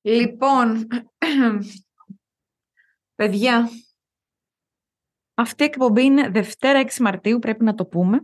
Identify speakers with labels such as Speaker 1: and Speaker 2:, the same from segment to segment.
Speaker 1: Λοιπόν, παιδιά, αυτή η εκπομπή είναι Δευτέρα 6 Μαρτίου, πρέπει να το πούμε.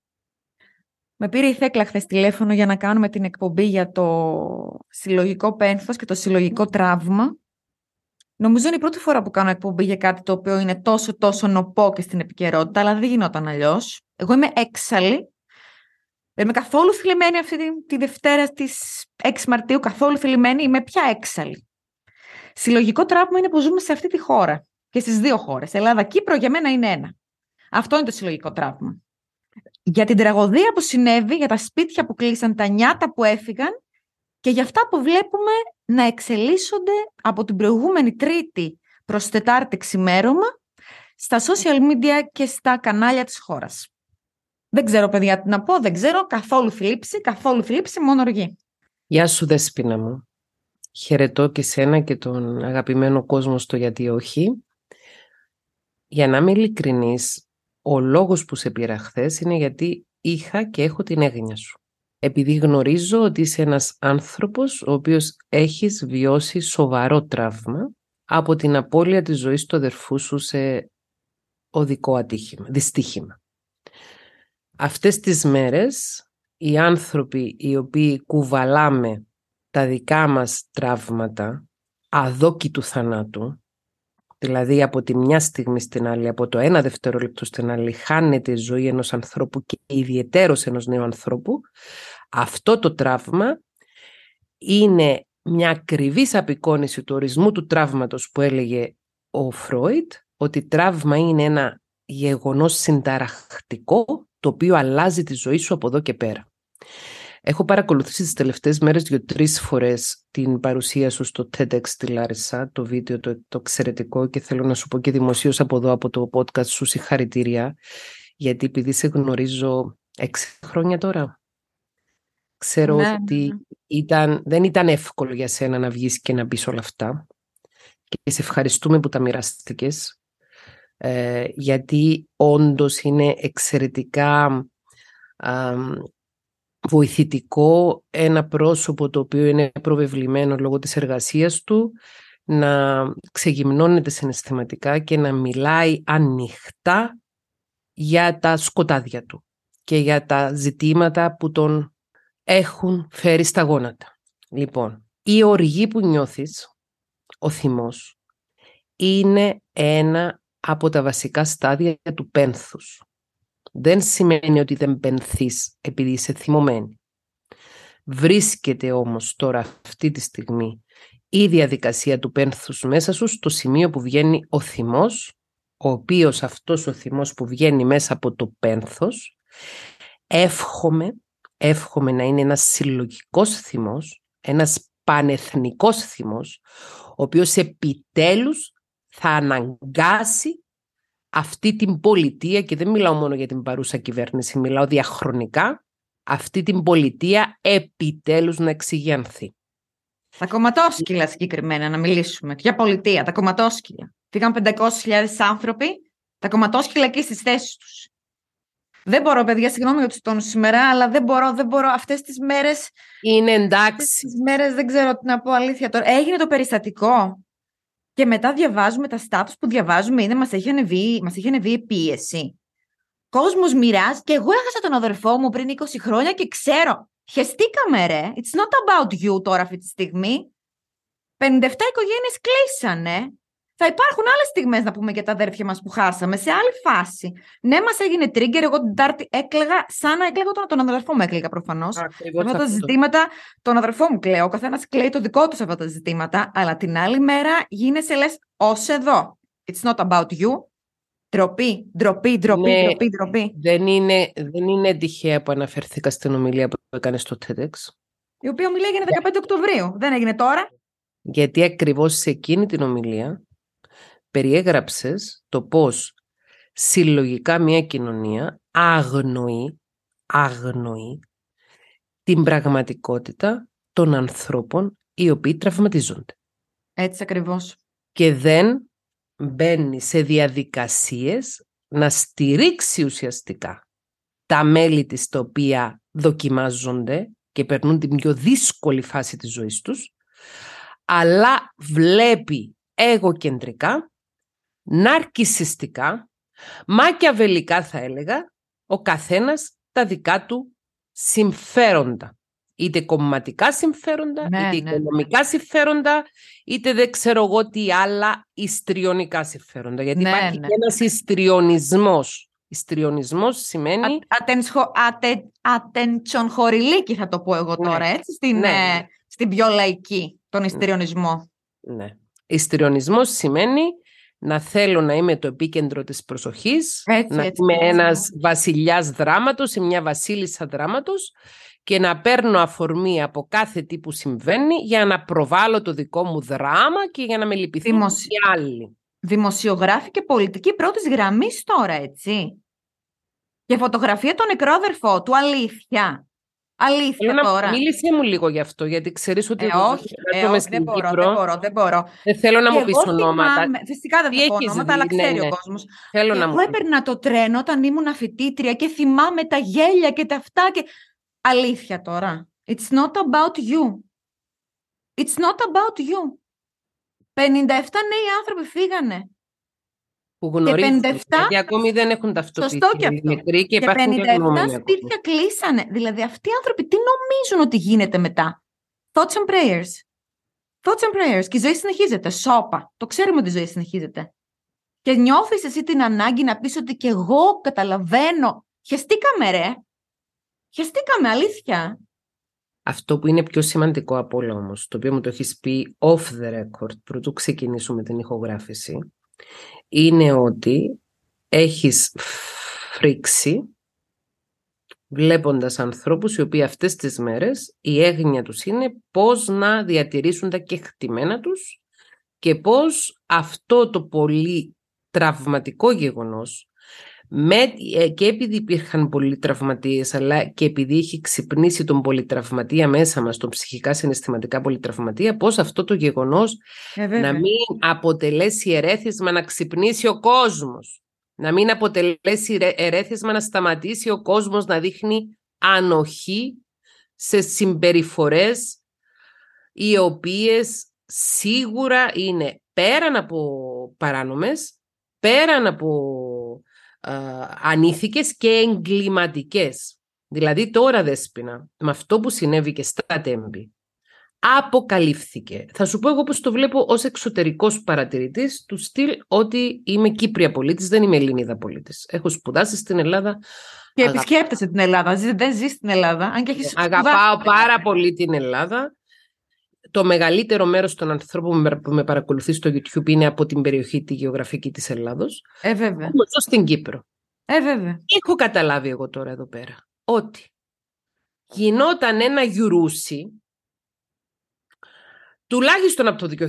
Speaker 1: Με πήρε η Θέκλα χθες τηλέφωνο για να κάνουμε την εκπομπή για το συλλογικό πένθος και το συλλογικό τραύμα. Νομίζω είναι η πρώτη φορά που κάνω εκπομπή για κάτι το οποίο είναι τόσο νοπό και στην επικαιρότητα, αλλά δεν γινόταν αλλιώς. Εγώ είμαι έξαλλη. Δεν είμαι καθόλου θλιμμένη αυτή τη Δευτέρα της 6 Μαρτίου, καθόλου θλιμμένη, είμαι πια έξαλλη. Συλλογικό τραύμα είναι που ζούμε σε αυτή τη χώρα και στις δύο χώρες. Ελλάδα-Κύπρο για μένα είναι ένα. Αυτό είναι το συλλογικό τραύμα. Για την τραγωδία που συνέβη, για τα σπίτια που κλείσαν, τα νιάτα που έφυγαν και για αυτά που βλέπουμε να εξελίσσονται από την προηγούμενη Τρίτη προς Τετάρτη ξημέρωμα στα social media και στα κανάλια της χώρας. Δεν ξέρω, παιδιά, τι να πω, δεν ξέρω, καθόλου θλίψη, μόνο οργή.
Speaker 2: Γεια σου, Δέσποινα μου. Χαιρετώ και σένα και τον αγαπημένο κόσμο στο γιατί όχι. Για να είμαι ειλικρινής, ο λόγος που σε πήρα χθες είναι γιατί είχα και έχω την έγνοια σου. Επειδή γνωρίζω ότι είσαι ένας άνθρωπος ο οποίος έχεις βιώσει σοβαρό τραύμα από την απώλεια της ζωής του αδερφού σου σε οδικό δυστύχημα. Αυτές τις μέρες οι άνθρωποι οι οποίοι κουβαλάμε τα δικά μας τραύματα αδόκητου θανάτου, δηλαδή από τη μια στιγμή στην άλλη, από το ένα δευτερόλεπτο στην άλλη, χάνεται η ζωή ενός ανθρώπου και ιδιαιτέρως ενός νέου ανθρώπου, αυτό το τραύμα είναι μια ακριβής απεικόνιση του ορισμού του τραύματος που έλεγε ο Φρόιντ, ότι τραύμα είναι ένα γεγονός συνταρακτικό το οποίο αλλάζει τη ζωή σου από εδώ και πέρα. Έχω παρακολουθήσει τις τελευταίες μέρες 2-3 φορές την παρουσία σου στο TEDx στη Λάρισα, το βίντεο το εξαιρετικό, και θέλω να σου πω και δημοσίως από εδώ, από το podcast σου, συγχαρητήρια, γιατί επειδή σε γνωρίζω 6 χρόνια τώρα, ξέρω ότι δεν ήταν εύκολο για σένα να βγεις και να πεις όλα αυτά και σε ευχαριστούμε που τα μοιράστηκες, γιατί όντως είναι εξαιρετικά βοηθητικό ένα πρόσωπο το οποίο είναι προβεβλημένο λόγω της εργασίας του να ξεγυμνώνεται συναισθηματικά και να μιλάει ανοιχτά για τα σκοτάδια του και για τα ζητήματα που τον έχουν φέρει στα γόνατα. Λοιπόν, η οργή που νιώθεις, ο θυμός, είναι ένα από τα βασικά στάδια του πένθους. Δεν σημαίνει ότι δεν πενθείς επειδή είσαι θυμωμένη. Βρίσκεται όμως τώρα αυτή τη στιγμή η διαδικασία του πένθους μέσα σου στο σημείο που βγαίνει ο θυμός, ο οποίος αυτός ο θυμός που βγαίνει μέσα από το πένθος, εύχομαι να είναι ένας συλλογικός θυμός, ένας πανεθνικός θυμός, ο οποίος επιτέλους θα αναγκάσει αυτή την πολιτεία, και δεν μιλάω μόνο για την παρούσα κυβέρνηση, μιλάω διαχρονικά, αυτή την πολιτεία επιτέλους να εξηγιανθεί.
Speaker 1: Τα κομματόσκυλα συγκεκριμένα, να μιλήσουμε. Για πολιτεία, τα κομματόσκυλα. Φύγαν 500.000 άνθρωποι, τα κομματόσκυλα εκεί στις θέσεις τους. Δεν μπορώ, παιδιά, συγγνώμη για τους τόνους σήμερα, αλλά δεν μπορώ αυτές τις μέρες.
Speaker 2: Είναι εντάξει.
Speaker 1: Αυτές τις μέρες δεν ξέρω τι να πω, αλήθεια τώρα. Έγινε το περιστατικό. Και μετά διαβάζουμε τα στάτους που διαβάζουμε, είναι μας έχει ανεβεί η πίεση. Κόσμος μοιράζει, και εγώ έχασα τον αδερφό μου πριν 20 χρόνια και ξέρω, χεστήκαμε ρε, it's not about you τώρα αυτή τη στιγμή. 57 οικογένειες κλείσανε. Θα υπάρχουν άλλες στιγμές να πούμε για τα αδέρφια μας που χάσαμε, σε άλλη φάση. Ναι, μας έγινε trigger, εγώ την Τετάρτη έκλαιγα σαν να έκλαιγα τον αδερφό μου, έκλαιγα προφανώς. Αυτά τα ζητήματα, τον αδερφό μου κλαίω, ο καθένας κλαίει το δικό του σε αυτά τα ζητήματα, αλλά την άλλη μέρα γίνεσαι λες ως εδώ. It's not about you. Ντροπή.
Speaker 2: Δεν είναι τυχαία που αναφερθήκα στην ομιλία που έκανε στο TEDx.
Speaker 1: Η οποία ομιλία έγινε 15 Οκτωβρίου, δεν έγινε τώρα.
Speaker 2: Γιατί ακριβώς σε εκείνη την ομιλία περιέγραψες το πώς συλλογικά μια κοινωνία αγνοεί την πραγματικότητα των ανθρώπων οι οποίοι τραυματίζονται.
Speaker 1: Έτσι ακριβώς.
Speaker 2: Και δεν μπαίνει σε διαδικασίες να στηρίξει ουσιαστικά τα μέλη της τα οποία δοκιμάζονται και περνούν την πιο δύσκολη φάση της ζωής τους, αλλά βλέπει εγωκεντρικά, ναρκισσιστικά, μακιαβελικά θα έλεγα, ο καθένας τα δικά του συμφέροντα. Είτε κομματικά συμφέροντα, είτε οικονομικά συμφέροντα, είτε δεν ξέρω εγώ τι άλλα ιστριονικά συμφέροντα. Γιατί υπάρχει και ένας ιστριονισμός. Ιστριονισμός σημαίνει...
Speaker 1: Ατεντσονχωρηλίκη θα το πω εγώ τώρα, έτσι, στην πιο λαϊκή, τον ιστριονισμό.
Speaker 2: Ναι. Ιστριονισμός σημαίνει να θέλω να είμαι το επίκεντρο της προσοχής, να είμαι ένας βασιλιάς δράματος ή μια βασίλισσα δράματος και να παίρνω αφορμή από κάθε τι που συμβαίνει για να προβάλλω το δικό μου δράμα και για να με λυπηθούν οι άλλοι.
Speaker 1: Δημοσιογράφοι και πολιτικοί πρώτης γραμμής τώρα, έτσι. Και φωτογραφία τον νεκρό αδερφό του, αλήθεια. Αλήθεια τώρα.
Speaker 2: Μίλησέ μου λίγο γι' αυτό, γιατί ξέρεις ότι
Speaker 1: δεν μπορώ.
Speaker 2: Δεν θέλω να μου πεις ονόματα.
Speaker 1: Φυσικά δεν θα πω ονόματα, αλλά ξέρει ο κόσμος. Εγώ έπαιρνα το τρένο όταν ήμουν φοιτήτρια και θυμάμαι τα γέλια και τα αυτά. Αλήθεια τώρα. It's not about you. It's not about you. 57 νέοι άνθρωποι φύγανε.
Speaker 2: Που γνωρίζουν, γιατί ακόμη δεν έχουν ταυτοποιηθεί.
Speaker 1: Σωστό και αυτό. Και 57 σπίτια κλείσανε. Δηλαδή αυτοί οι άνθρωποι τι νομίζουν ότι γίνεται μετά? Thoughts and prayers. Thoughts and prayers. Και η ζωή συνεχίζεται. Σόπα. Το ξέρουμε ότι η ζωή συνεχίζεται. Και νιώθεις εσύ την ανάγκη να πεις ότι και εγώ καταλαβαίνω. Χεστήκαμε ρε. Χεστήκαμε, αλήθεια.
Speaker 2: Αυτό που είναι πιο σημαντικό από όλα όμως, το οποίο μου το έχεις πει off the record, πρωτού ξεκινήσουμε την ηχογράφηση, είναι ότι έχεις φρίξει βλέποντας ανθρώπους οι οποίοι αυτές τις μέρες η έγνοια τους είναι πώς να διατηρήσουν τα κεκτημένα τους και πώς αυτό το πολύ τραυματικό γεγονός και επειδή υπήρχαν πολλοί τραυματίες, αλλά και επειδή έχει ξυπνήσει τον πολυτραυματία μέσα μας, τον ψυχικά συναισθηματικά πολυτραυματία, πώς αυτό το γεγονός να μην αποτελέσει ερέθισμα να ξυπνήσει ο κόσμος. Να μην αποτελέσει ερέθισμα να σταματήσει ο κόσμος να δείχνει ανοχή σε συμπεριφορές οι οποίες σίγουρα είναι πέραν από παράνομες, πέραν από ανήθικες και εγκληματικές. Δηλαδή τώρα, Δέσποινα, με αυτό που συνέβη και στα Τέμπη, αποκαλύφθηκε. Θα σου πω εγώ πώς το βλέπω ως εξωτερικός παρατηρητής του στυλ ότι είμαι Κύπρια πολίτης, δεν είμαι Ελληνίδα πολίτης. Έχω σπουδάσει στην Ελλάδα.
Speaker 1: Και επισκέπτεσαι την Ελλάδα, δεν ζεις στην Ελλάδα. Αν και έχεις
Speaker 2: αγαπάω πάρα πολύ την Ελλάδα. Το μεγαλύτερο μέρος των ανθρώπων που με παρακολουθεί στο YouTube είναι από την περιοχή τη γεωγραφική της Ελλάδος.
Speaker 1: Βέβαια.
Speaker 2: Όμως ζω στην Κύπρο.
Speaker 1: Βέβαια.
Speaker 2: Έχω καταλάβει εγώ τώρα εδώ πέρα ότι γινόταν ένα γιουρούσι τουλάχιστον από το 2000,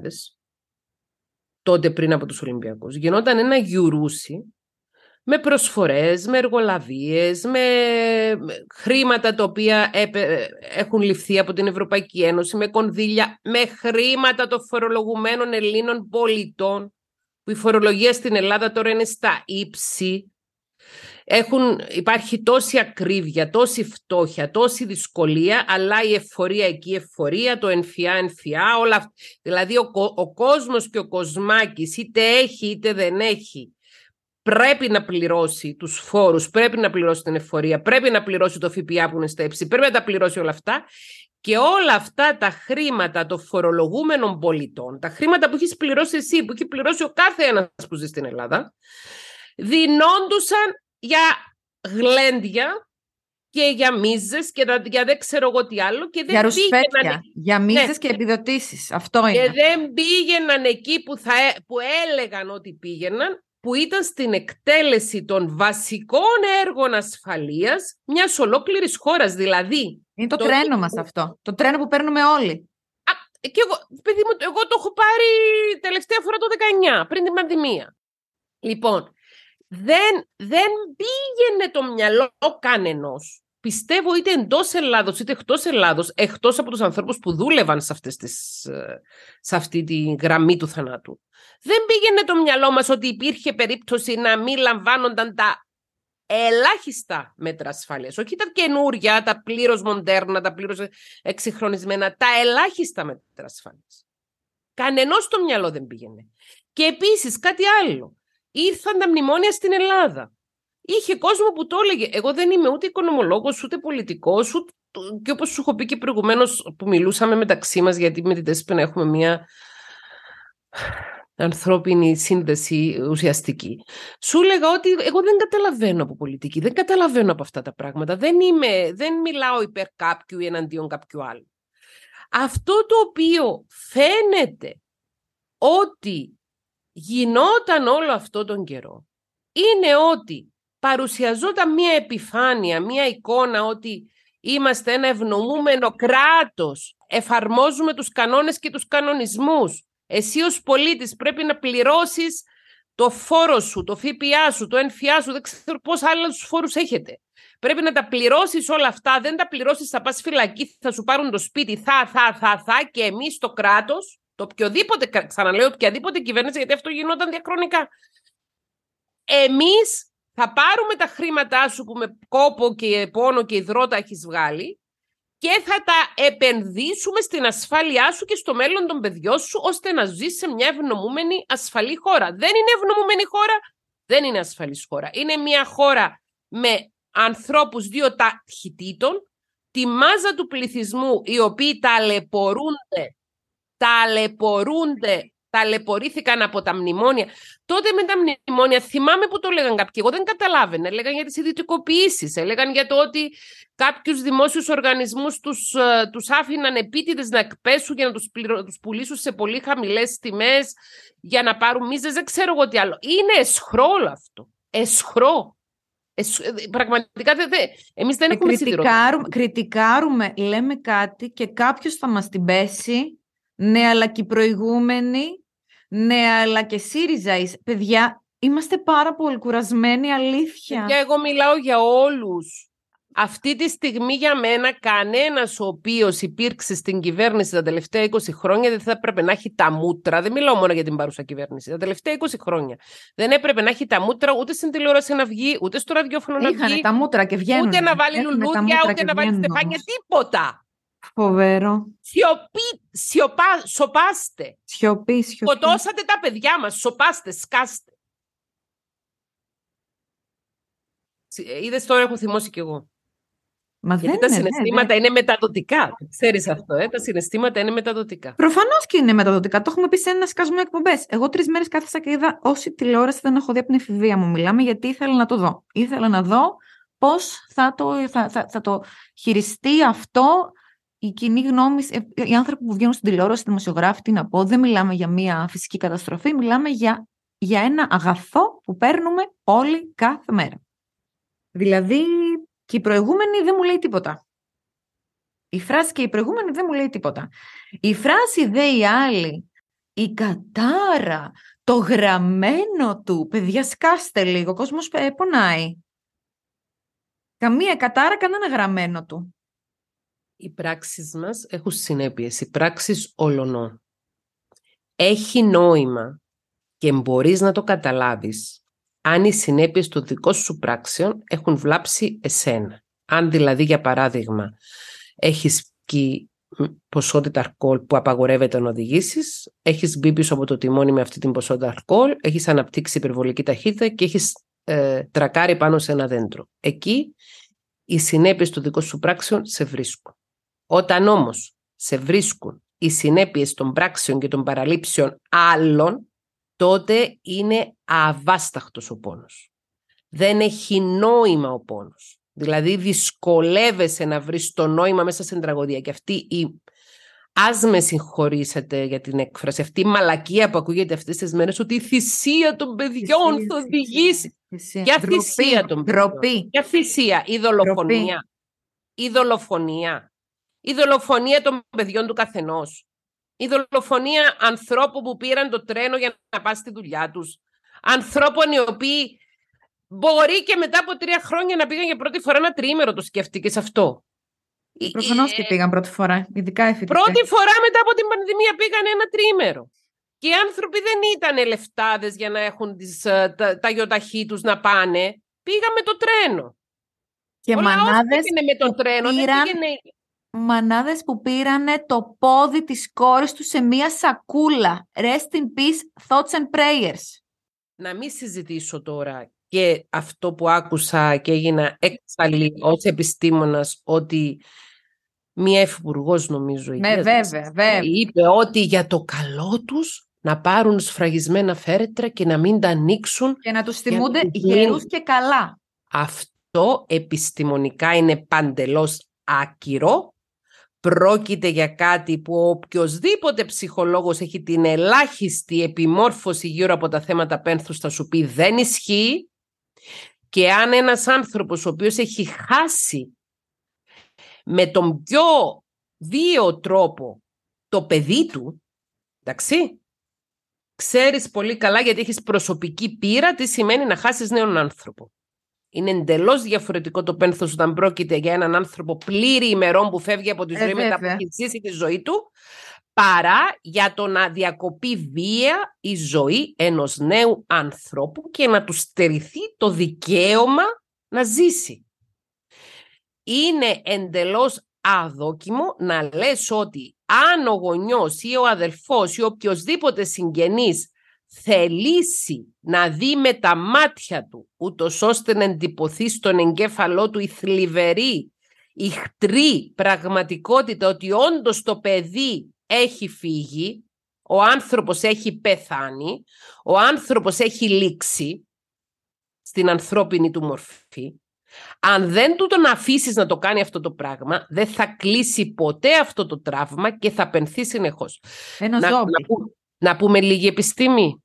Speaker 2: τότε πριν από τους Ολυμπιακούς, γινόταν ένα γιουρούσι με προσφορές, με εργολαβίες, με χρήματα τα οποία έχουν ληφθεί από την Ευρωπαϊκή Ένωση, με κονδύλια, με χρήματα των φορολογουμένων Ελλήνων πολιτών, που η φορολογία στην Ελλάδα τώρα είναι στα ύψη. Υπάρχει τόση ακρίβεια, τόση φτώχεια, τόση δυσκολία, αλλά η εφορία εκεί, εφορία, το ενφιά, όλα αυτά. Δηλαδή ο κόσμος και ο κοσμάκης είτε έχει είτε δεν έχει, πρέπει να πληρώσει τους φόρους, πρέπει να πληρώσει την εφορία, πρέπει να πληρώσει το ΦΠΑ που είναι στα ύψη, πρέπει να τα πληρώσει όλα αυτά. Και όλα αυτά τα χρήματα των φορολογούμενων πολιτών, τα χρήματα που έχεις πληρώσει εσύ, που έχει πληρώσει ο κάθε ένας που ζει στην Ελλάδα, δινόντουσαν για γλέντια και για μίζες και για δεν ξέρω εγώ τι άλλο. Και δεν
Speaker 1: για ρουσφέτια, για μίζες και επιδοτήσεις. Αυτό είναι.
Speaker 2: Και δεν πήγαιναν εκεί που έλεγαν ότι πήγαιναν, που ήταν στην εκτέλεση των βασικών έργων ασφαλείας μιας ολόκληρης χώρας. Δηλαδή,
Speaker 1: είναι το τρένο μας αυτό. Το τρένο που παίρνουμε όλοι.
Speaker 2: Και εγώ το έχω πάρει τελευταία φορά το 19, πριν την πανδημία. Λοιπόν, δεν πήγαινε το μυαλό κανενός. Πιστεύω είτε εντός Ελλάδος είτε εκτός Ελλάδος, εκτός από τους ανθρώπους που δούλευαν σε αυτή τη γραμμή του θανάτου. Δεν πήγαινε το μυαλό μας ότι υπήρχε περίπτωση να μην λαμβάνονταν τα ελάχιστα μέτρα ασφάλειας. Όχι τα καινούρια, τα πλήρως μοντέρνα, τα πλήρως εξυγχρονισμένα, τα ελάχιστα μέτρα ασφάλειας. Κανενός στο μυαλό δεν πήγαινε. Και επίσης κάτι άλλο. Ήρθαν τα μνημόνια στην Ελλάδα. Είχε κόσμο που το έλεγε. Εγώ δεν είμαι ούτε οικονομολόγος, ούτε πολιτικός, ούτε... Και όπως σου έχω πει και προηγουμένως που μιλούσαμε μεταξύ μας, γιατί με την Δέσποινα έχουμε μια ανθρώπινη σύνδεση ουσιαστική. Σου έλεγα ότι εγώ δεν καταλαβαίνω από πολιτική, δεν καταλαβαίνω από αυτά τα πράγματα. Δεν μιλάω υπέρ κάποιου ή εναντίον κάποιου άλλου. Αυτό το οποίο φαίνεται ότι γινόταν όλο αυτό τον καιρό είναι ότι παρουσιαζόταν μια επιφάνεια, μια εικόνα ότι είμαστε ένα ευνοούμενο κράτος, εφαρμόζουμε τους κανόνες και τους κανονισμούς. Εσύ ως πολίτης πρέπει να πληρώσεις το φόρο σου, το ΦΠΑ σου, το ΕΝΦΙΑ σου, δεν ξέρω πώς άλλους φόρους έχετε. Πρέπει να τα πληρώσεις όλα αυτά, δεν τα πληρώσεις θα πας φυλακή, θα σου πάρουν το σπίτι, θα και εμείς το κράτος, το οποιοδήποτε, ξαναλέω, οποιαδήποτε κυβέρνηση, γιατί αυτό γινόταν διαχρονικά. Εμείς θα πάρουμε τα χρήματά σου που με κόπο και πόνο και υδρότα έχεις βγάλει και θα τα επενδύσουμε στην ασφάλειά σου και στο μέλλον των παιδιών σου, ώστε να ζεις σε μια ευνομούμενη ασφαλή χώρα. Δεν είναι ευνομούμενη χώρα, δεν είναι ασφαλής χώρα. Είναι μια χώρα με ανθρώπους δύο ταχυτήτων, τη μάζα του πληθυσμού οι οποίοι ταλαιπωρήθηκαν από τα μνημόνια. Τότε με τα μνημόνια, θυμάμαι που το έλεγαν κάποιοι, εγώ δεν καταλάβαινα, έλεγαν για τις ιδιωτικοποιήσεις, έλεγαν για το ότι κάποιους δημόσιους οργανισμούς τους άφηναν επίτηδες να εκπέσουν για να τους πουλήσουν σε πολύ χαμηλές τιμές, για να πάρουν μίζες, δεν ξέρω εγώ τι άλλο. Είναι εσχρό όλο αυτό. Εσχρό. Πραγματικά εμείς δεν έχουμε σιδηρότητα.
Speaker 1: Κριτικάρουμε, λέμε κάτι και κάποιος θα μας την πέσει. Ναι, αλλά και οι προηγούμενοι, ναι, αλλά και ΣΥΡΙΖΑ. Παιδιά, είμαστε πάρα πολύ κουρασμένοι, αλήθεια.
Speaker 2: Και εγώ μιλάω για όλους. Αυτή τη στιγμή για μένα κανένας ο οποίος υπήρξε στην κυβέρνηση τα τελευταία 20 χρόνια δεν θα έπρεπε να έχει τα μούτρα. Δεν μιλάω μόνο για την παρούσα κυβέρνηση. Τα τελευταία 20 χρόνια δεν έπρεπε να έχει τα μούτρα ούτε στην τηλεόραση να βγει, ούτε στο ραδιόφωνο να βγει.
Speaker 1: Είχανε τα μούτρα και βγαίνουν.
Speaker 2: Ούτε να βάλει λουλούδια, ούτε να βάλει στεφάνια, τίποτα.
Speaker 1: Φοβερό.
Speaker 2: Σοπάστε.
Speaker 1: Σιωπή.
Speaker 2: Σκοτώσατε τα παιδιά μας. Σοπάστε, σκάστε. Είδες, τώρα έχω θυμώσει κι εγώ.
Speaker 1: Μα
Speaker 2: γιατί τα συναισθήματα είναι μεταδοτικά. Ξέρεις αυτό, τα συναισθήματα είναι μεταδοτικά.
Speaker 1: Προφανώς και είναι μεταδοτικά. Το έχουμε πει σε ένα σκασμό εκπομπές. Εγώ 3 μέρες κάθισα και είδα όση τηλεόραση δεν έχω δει από την εφηβεία μου. Μιλάμε γιατί ήθελα να το δω. Ήθελα να δω πώς θα το χειριστεί αυτό η κοινή γνώμη, οι άνθρωποι που βγαίνουν στην τηλεόραση, οι δημοσιογράφοι, τι να πω. Δεν μιλάμε για μια φυσική καταστροφή, μιλάμε για ένα αγαθό που παίρνουμε όλοι κάθε μέρα. Δηλαδή, και η προηγούμενη δεν μου λέει τίποτα. Η φράση και η προηγούμενη δεν μου λέει τίποτα. Η φράση δε η άλλη, η κατάρα, το γραμμένο του, παιδιά σκάστε λίγο, ο κόσμος πονάει. Καμία κατάρα, κανένα γραμμένο του.
Speaker 2: Οι πράξεις μας έχουν συνέπειες, οι πράξεις όλων. Έχει νόημα και μπορείς να το καταλάβεις αν οι συνέπειες των δικών σου πράξεων έχουν βλάψει εσένα. Αν δηλαδή, για παράδειγμα, έχεις πιει ποσότητα αλκοόλ που απαγορεύεται να οδηγήσεις, έχεις μπει πίσω από το τιμόνι με αυτή την ποσότητα αλκοόλ, έχεις αναπτύξει υπερβολική ταχύτητα και έχεις τρακάρει πάνω σε ένα δέντρο. Εκεί οι συνέπειες των δικών σου πράξεων σε βρίσκουν. Όταν όμως σε βρίσκουν οι συνέπειες των πράξεων και των παραλήψεων άλλων, τότε είναι αβάσταχτος ο πόνος. Δεν έχει νόημα ο πόνος. Δηλαδή δυσκολεύεσαι να βρεις το νόημα μέσα στην τραγωδία. Και αυτή η, ας με συγχωρήσετε για την έκφραση, αυτή η μαλακία που ακούγεται αυτές τις μέρες, ότι η θυσία των παιδιών θα οδηγήσει. Ποια θυσία των παιδιών? Ποια θυσία? Η δολοφονία. Η δολοφονία. Η δολοφονία των παιδιών του καθενός. Η δολοφονία ανθρώπων που πήραν το τρένο για να πάνε στη δουλειά τους. Ανθρώπων οι οποίοι μπορεί και μετά από 3 χρόνια να πήγαν για πρώτη φορά ένα τριήμερο, το σκέφτηκες αυτό?
Speaker 1: Προφανώς και πήγαν πρώτη φορά, ειδικά οι φοιτητές.
Speaker 2: Πρώτη φορά μετά από την πανδημία πήγαν ένα τριήμερο. Και οι άνθρωποι δεν ήταν λεφτάδες για να έχουν τα γιοταχή τους να πάνε. Πήγαν με το τρένο.
Speaker 1: Και
Speaker 2: ο λαός πήγαινε με το τρένο, δεν πήγαινε
Speaker 1: μανάδες που πήρανε το πόδι της κόρης του σε μία σακούλα. Rest in peace, thoughts and prayers.
Speaker 2: Να μην συζητήσω τώρα και αυτό που άκουσα και έγινα έξαλλη ως επιστήμονας, ότι μία υφυπουργός, νομίζω,
Speaker 1: Βέβαια.
Speaker 2: είπε ότι για το καλό τους να πάρουν σφραγισμένα φέρετρα και να μην τα ανοίξουν.
Speaker 1: Και να τους θυμούνται γερούς και καλά.
Speaker 2: Αυτό επιστημονικά είναι παντελώς άκυρο. Πρόκειται για κάτι που οποιοσδήποτε ψυχολόγος έχει την ελάχιστη επιμόρφωση γύρω από τα θέματα πένθους θα σου πει δεν ισχύει. Και αν ένας άνθρωπος ο οποίος έχει χάσει με τον πιο βίαιο τρόπο το παιδί του, εντάξει, ξέρεις πολύ καλά, γιατί έχεις προσωπική πείρα, τι σημαίνει να χάσεις νέον άνθρωπο. Είναι εντελώς διαφορετικό το πένθος όταν πρόκειται για έναν άνθρωπο πλήρη ημερών που φεύγει από τη ζωή μετά που έχει ζήσει τη ζωή του, παρά για το να διακοπεί βία η ζωή ενός νέου ανθρώπου και να του στερηθεί το δικαίωμα να ζήσει. Είναι εντελώς αδόκιμο να λες ότι αν ο γονιός ή ο αδελφός ή οποιοσδήποτε συγγενής θελήσει να δει με τα μάτια του, ούτως ώστε να εντυπωθεί στον εγκέφαλό του η θλιβερή, η χτρή πραγματικότητα ότι όντως το παιδί έχει φύγει, ο άνθρωπος έχει πεθάνει, ο άνθρωπος έχει λήξει στην ανθρώπινη του μορφή. Αν δεν του τον αφήσεις να το κάνει αυτό το πράγμα, δεν θα κλείσει ποτέ αυτό το τραύμα και θα πενθεί συνεχώς. Να πούμε λίγη επιστήμη.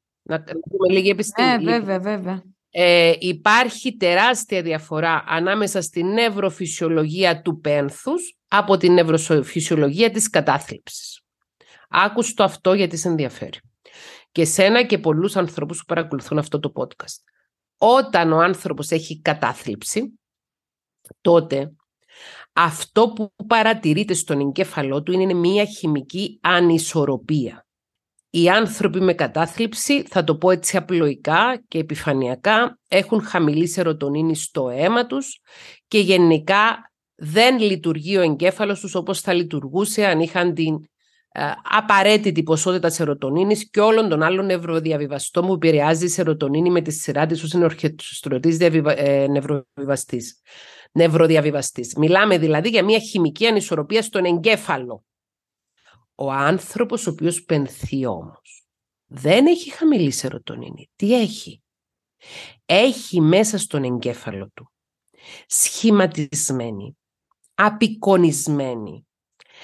Speaker 1: Βέβαια.
Speaker 2: Υπάρχει τεράστια διαφορά ανάμεσα στην νευροφυσιολογία του πένθους από την νευροφυσιολογία της κατάθλιψης. Άκουσ το αυτό γιατί σε ενδιαφέρει. Και σένα και πολλούς ανθρώπους που παρακολουθούν αυτό το podcast. Όταν ο άνθρωπος έχει κατάθλιψη, τότε αυτό που παρατηρείται στον εγκέφαλό του είναι μια χημική ανισορροπία. Οι άνθρωποι με κατάθλιψη, θα το πω έτσι απλοϊκά και επιφανειακά, έχουν χαμηλή σερωτονίνη στο αίμα τους και γενικά δεν λειτουργεί ο εγκέφαλος τους όπως θα λειτουργούσε αν είχαν την απαραίτητη ποσότητα σερωτονίνης και όλων των άλλων νευροδιαβιβαστών που επηρεάζει η σερωτονίνη με τη σειρά της ως ενορχιστρωτής νευροδιαβιβαστής. Μιλάμε δηλαδή για μια χημική ανισορροπία στον εγκέφαλο. Ο άνθρωπος ο οποίος πενθεί όμως δεν έχει χαμηλή σερωτονίνη. Τι έχει? Έχει μέσα στον εγκέφαλο του σχηματισμένη, απεικονισμένη,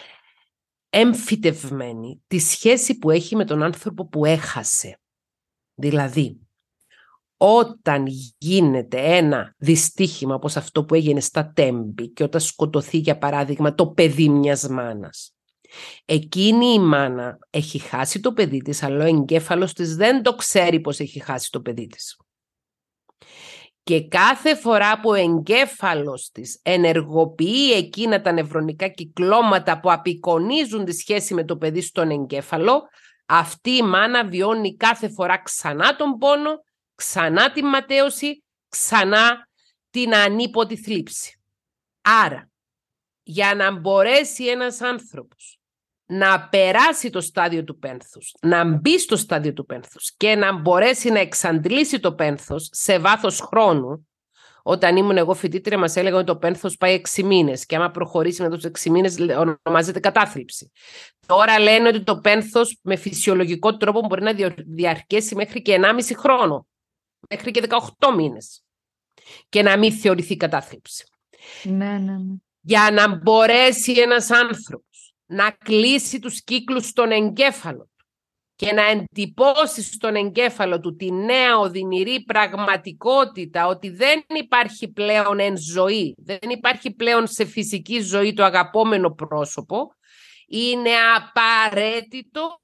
Speaker 2: εμφυτευμένη τη σχέση που έχει με τον άνθρωπο που έχασε. Δηλαδή, όταν γίνεται ένα δυστύχημα όπως αυτό που έγινε στα Τέμπη και όταν σκοτωθεί για παράδειγμα το παιδί μιας μάνας, εκείνη η μάνα έχει χάσει το παιδί της, αλλά ο εγκέφαλος της δεν το ξέρει πως έχει χάσει το παιδί της. Και κάθε φορά που ο εγκέφαλος της ενεργοποιεί εκείνα τα νευρονικά κυκλώματα που απεικονίζουν τη σχέση με το παιδί στον εγκέφαλο, αυτή η μάνα βιώνει κάθε φορά ξανά τον πόνο, ξανά τη ματέωση, ξανά την ανίποτη θλίψη. Άρα, για να μπορέσει ένας άνθρωπος να περάσει το στάδιο του πένθους, να μπει στο στάδιο του πένθους και να μπορέσει να εξαντλήσει το πένθος σε βάθος χρόνου. Όταν ήμουν εγώ φοιτήτρια μας έλεγαν ότι το πένθος πάει 6 μήνες και άμα προχωρήσει με τους 6 μήνες ονομάζεται κατάθλιψη. Τώρα λένε ότι το πένθος με φυσιολογικό τρόπο μπορεί να διαρκέσει μέχρι και 1,5 χρόνο, μέχρι και 18 μήνες και να μην θεωρηθεί κατάθλιψη.
Speaker 1: Ναι.
Speaker 2: Για να μπορέσει ένας άνθρωπος να κλείσει τους κύκλους στον εγκέφαλο του και να εντυπώσει στον εγκέφαλο του τη νέα οδυνηρή πραγματικότητα ότι δεν υπάρχει πλέον εν ζωή, δεν υπάρχει πλέον σε φυσική ζωή το αγαπόμενο πρόσωπο, είναι απαραίτητο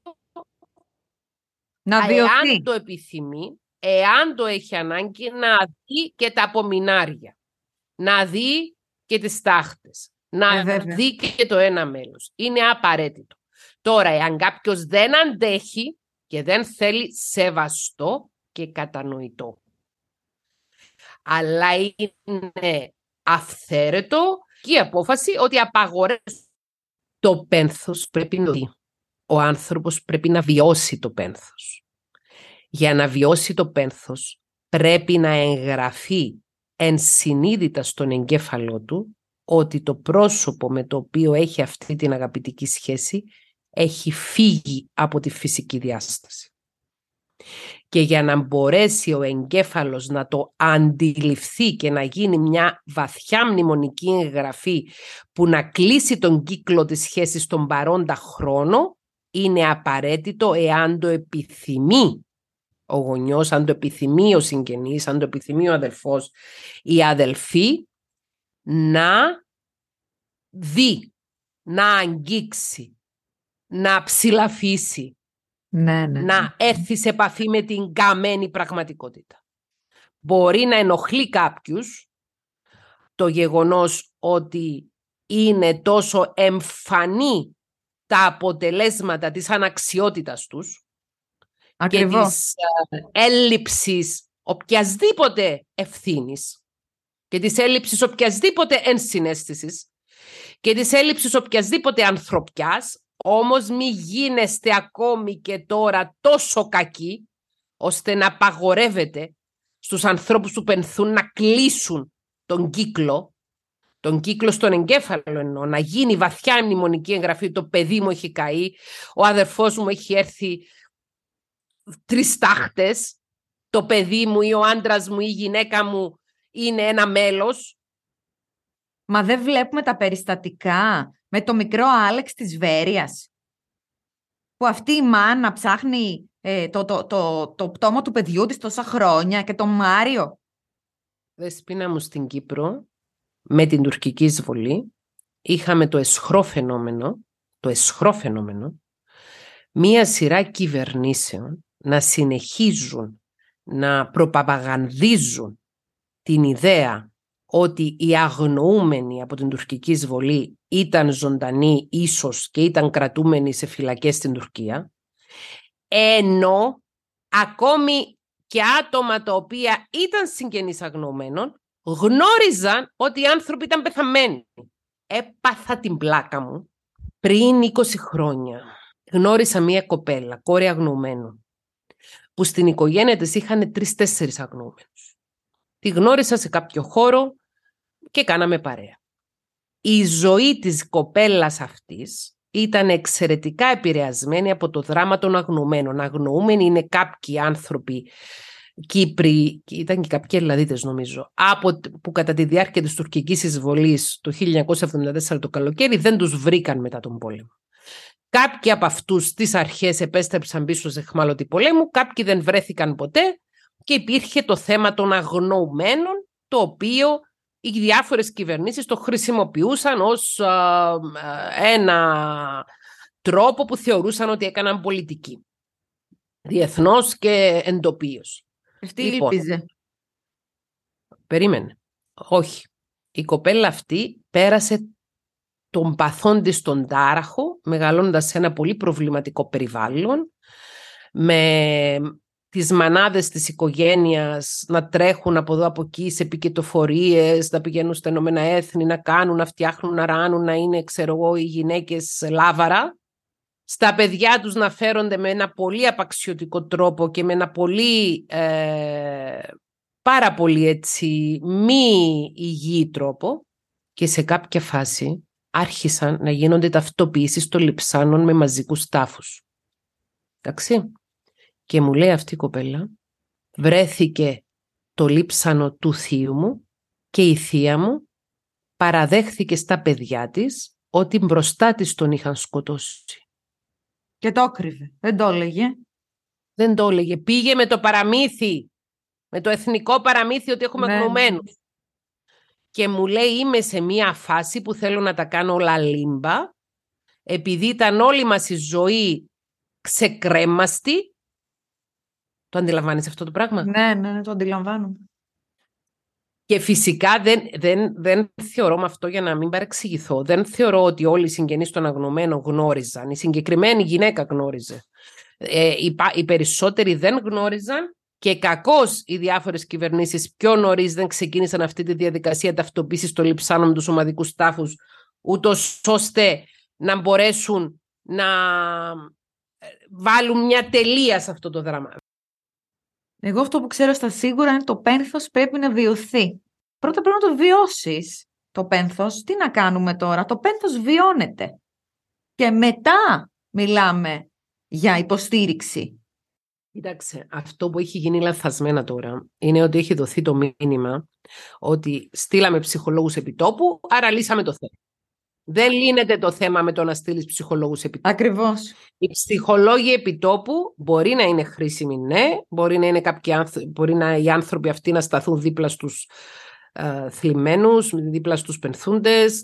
Speaker 1: να βιωθεί.
Speaker 2: Εάν το επιθυμεί, εάν το έχει ανάγκη, να δει και τα απομεινάρια, να δει και τις τάχτες, να δει και το ένα μέλος. Είναι απαραίτητο. Τώρα, εάν κάποιος δεν αντέχει και δεν θέλει, σεβαστό και κατανοητό. Αλλά είναι αυθαίρετο και η απόφαση ότι απαγορεύει Το πένθος πρέπει να δει. Ο άνθρωπος πρέπει να βιώσει το πένθος. Για να βιώσει το πένθος πρέπει να εγγραφεί ενσυνείδητα στον εγκέφαλό του ότι το πρόσωπο με το οποίο έχει αυτή την αγαπητική σχέση έχει φύγει από τη φυσική διάσταση. Και για να μπορέσει ο εγκέφαλος να το αντιληφθεί και να γίνει μια βαθιά μνημονική εγγραφή που να κλείσει τον κύκλο της σχέσης στον παρόντα χρόνο, είναι απαραίτητο, εάν το επιθυμεί ο γονιός, αν το επιθυμεί ο συγγενής, αν το επιθυμεί ο αδελφός ή η αδελφή, να δει, να αγγίξει, να ψηλαφίσει, να έρθει σε επαφή με την καμένη πραγματικότητα. Μπορεί να ενοχλεί κάποιους το γεγονός ότι είναι τόσο εμφανή τα αποτελέσματα της αναξιότητας τους. Ακριβώς. Και της έλλειψης οποιασδήποτε ευθύνης και της έλλειψης οποιασδήποτε ενσυναίσθησης και της έλλειψης οποιασδήποτε ανθρωπιάς, όμως μη γίνεστε ακόμη και τώρα τόσο κακοί ώστε να απαγορεύετε στους ανθρώπους που πενθούν να κλείσουν τον κύκλο στον εγκέφαλο εννοώ, να γίνει βαθιά μνημονική εγγραφή, το παιδί μου έχει καεί, ο αδερφός μου έχει έρθει 3 τάχτες, το παιδί μου ή ο άντρας μου ή η γυναίκα μου είναι ένα μέλος.
Speaker 1: Μα δεν βλέπουμε τα περιστατικά με το μικρό Άλεξ της Βέρειας, που αυτή η μάνα ψάχνει το πτώμα του παιδιού της τόσα χρόνια, και τον Μάριο.
Speaker 2: Δεσπίνα μου, στην Κύπρο, με την τουρκική εισβολή, είχαμε το αισχρό φαινόμενο, μία σειρά κυβερνήσεων να συνεχίζουν να προπαγανδίζουν την ιδέα ότι οι αγνοούμενοι από την τουρκική εισβολή ήταν ζωντανοί ίσως και ήταν κρατούμενοι σε φυλακές στην Τουρκία, ενώ ακόμη και άτομα τα οποία ήταν συγγενείς αγνοωμένων γνώριζαν ότι οι άνθρωποι ήταν πεθαμένοι. Έπαθα την πλάκα μου. Πριν 20 χρόνια γνώρισα μία κοπέλα, κόρη αγνοωμένου, που στην οικογένεια της είχαν 3-4 αγνοούμενους. Τη γνώρισα σε κάποιο χώρο και κάναμε παρέα. Η ζωή της κοπέλας αυτής ήταν εξαιρετικά επηρεασμένη από το δράμα των αγνοωμένων. Αγνοούμενοι είναι κάποιοι άνθρωποι Κύπροι, ήταν και κάποιοι Ελλαδίτες νομίζω, που κατά τη διάρκεια της τουρκικής εισβολής το 1974 το καλοκαίρι δεν τους βρήκαν μετά τον πόλεμο. Κάποιοι από αυτούς στις αρχές επέστρεψαν πίσω σε αιχμάλωτη πολέμου, κάποιοι δεν βρέθηκαν ποτέ και υπήρχε το θέμα των αγνοωμένων, το οποίο οι διάφορες κυβερνήσεις το χρησιμοποιούσαν ως ένα τρόπο που θεωρούσαν ότι έκαναν πολιτική, διεθνώς και εντοπίως.
Speaker 1: Αυτή ήλπιζε.
Speaker 2: Περίμενε. Όχι. Η κοπέλα αυτή πέρασε τον παθόν της τον τάραχο, μεγαλώντας σε ένα πολύ προβληματικό περιβάλλον, με τις μανάδες της οικογένειας να τρέχουν από εδώ από εκεί σε πικετοφορίες, να πηγαίνουν στα Ηνωμένα Έθνη, να κάνουν, να φτιάχνουν, να ράνουν, να είναι, ξέρω εγώ, οι γυναίκες λάβαρα. Στα παιδιά τους να φέρονται με ένα πολύ απαξιωτικό τρόπο και με ένα πολύ, πάρα πολύ έτσι, μη υγιή τρόπο, και σε κάποια φάση άρχισαν να γίνονται ταυτοποιήσεις των λειψάνων με μαζικούς τάφους. Εντάξει. Και μου λέει αυτή η κοπέλα, βρέθηκε το λείψανο του θείου μου και η θεία μου παραδέχθηκε στα παιδιά της ότι μπροστά της τον είχαν σκοτώσει.
Speaker 1: Και το έκρυβε. Δεν το έλεγε.
Speaker 2: Δεν το έλεγε. Πήγε με το παραμύθι, με το εθνικό παραμύθι ότι έχουμε αγνοωμένους. Και μου λέει, είμαι σε μία φάση που θέλω να τα κάνω όλα λίμπα, επειδή ήταν όλη μας η ζωή ξεκρέμαστη. Το αντιλαμβάνεις αυτό το πράγμα?
Speaker 1: Ναι, το αντιλαμβάνομαι.
Speaker 2: Και φυσικά δεν θεωρώ με αυτό, για να μην παρεξηγηθώ, δεν θεωρώ ότι όλοι οι συγγενείς των αγνοωμένων γνώριζαν. Η συγκεκριμένη γυναίκα γνώριζε. Οι περισσότεροι δεν γνώριζαν και κακώς οι διάφορες κυβερνήσεις πιο νωρίς δεν ξεκίνησαν αυτή τη διαδικασία ταυτοποίησης των λειψάνων με τους ομαδικούς τάφους, ούτως ώστε να μπορέσουν να βάλουν μια τελεία σε αυτό το δράμα.
Speaker 1: Εγώ αυτό που ξέρω στα σίγουρα είναι το πένθος πρέπει να βιωθεί. Πρώτα πρέπει να το βιώσεις το πένθος. Τι να κάνουμε τώρα? Το πένθος βιώνεται. Και μετά μιλάμε για υποστήριξη.
Speaker 2: Κοίταξε, αυτό που έχει γίνει λανθασμένα τώρα είναι ότι έχει δοθεί το μήνυμα ότι στείλαμε ψυχολόγους επιτόπου, άρα λύσαμε το θέμα. Δεν λύνεται το θέμα με το να στείλεις ψυχολόγους επιτόπου.
Speaker 1: Ακριβώς.
Speaker 2: Οι ψυχολόγοι επιτόπου μπορεί να είναι χρήσιμοι, ναι, μπορεί να είναι οι άνθρωποι αυτοί να σταθούν δίπλα στους θλιμμένους, δίπλα στους πενθούντες,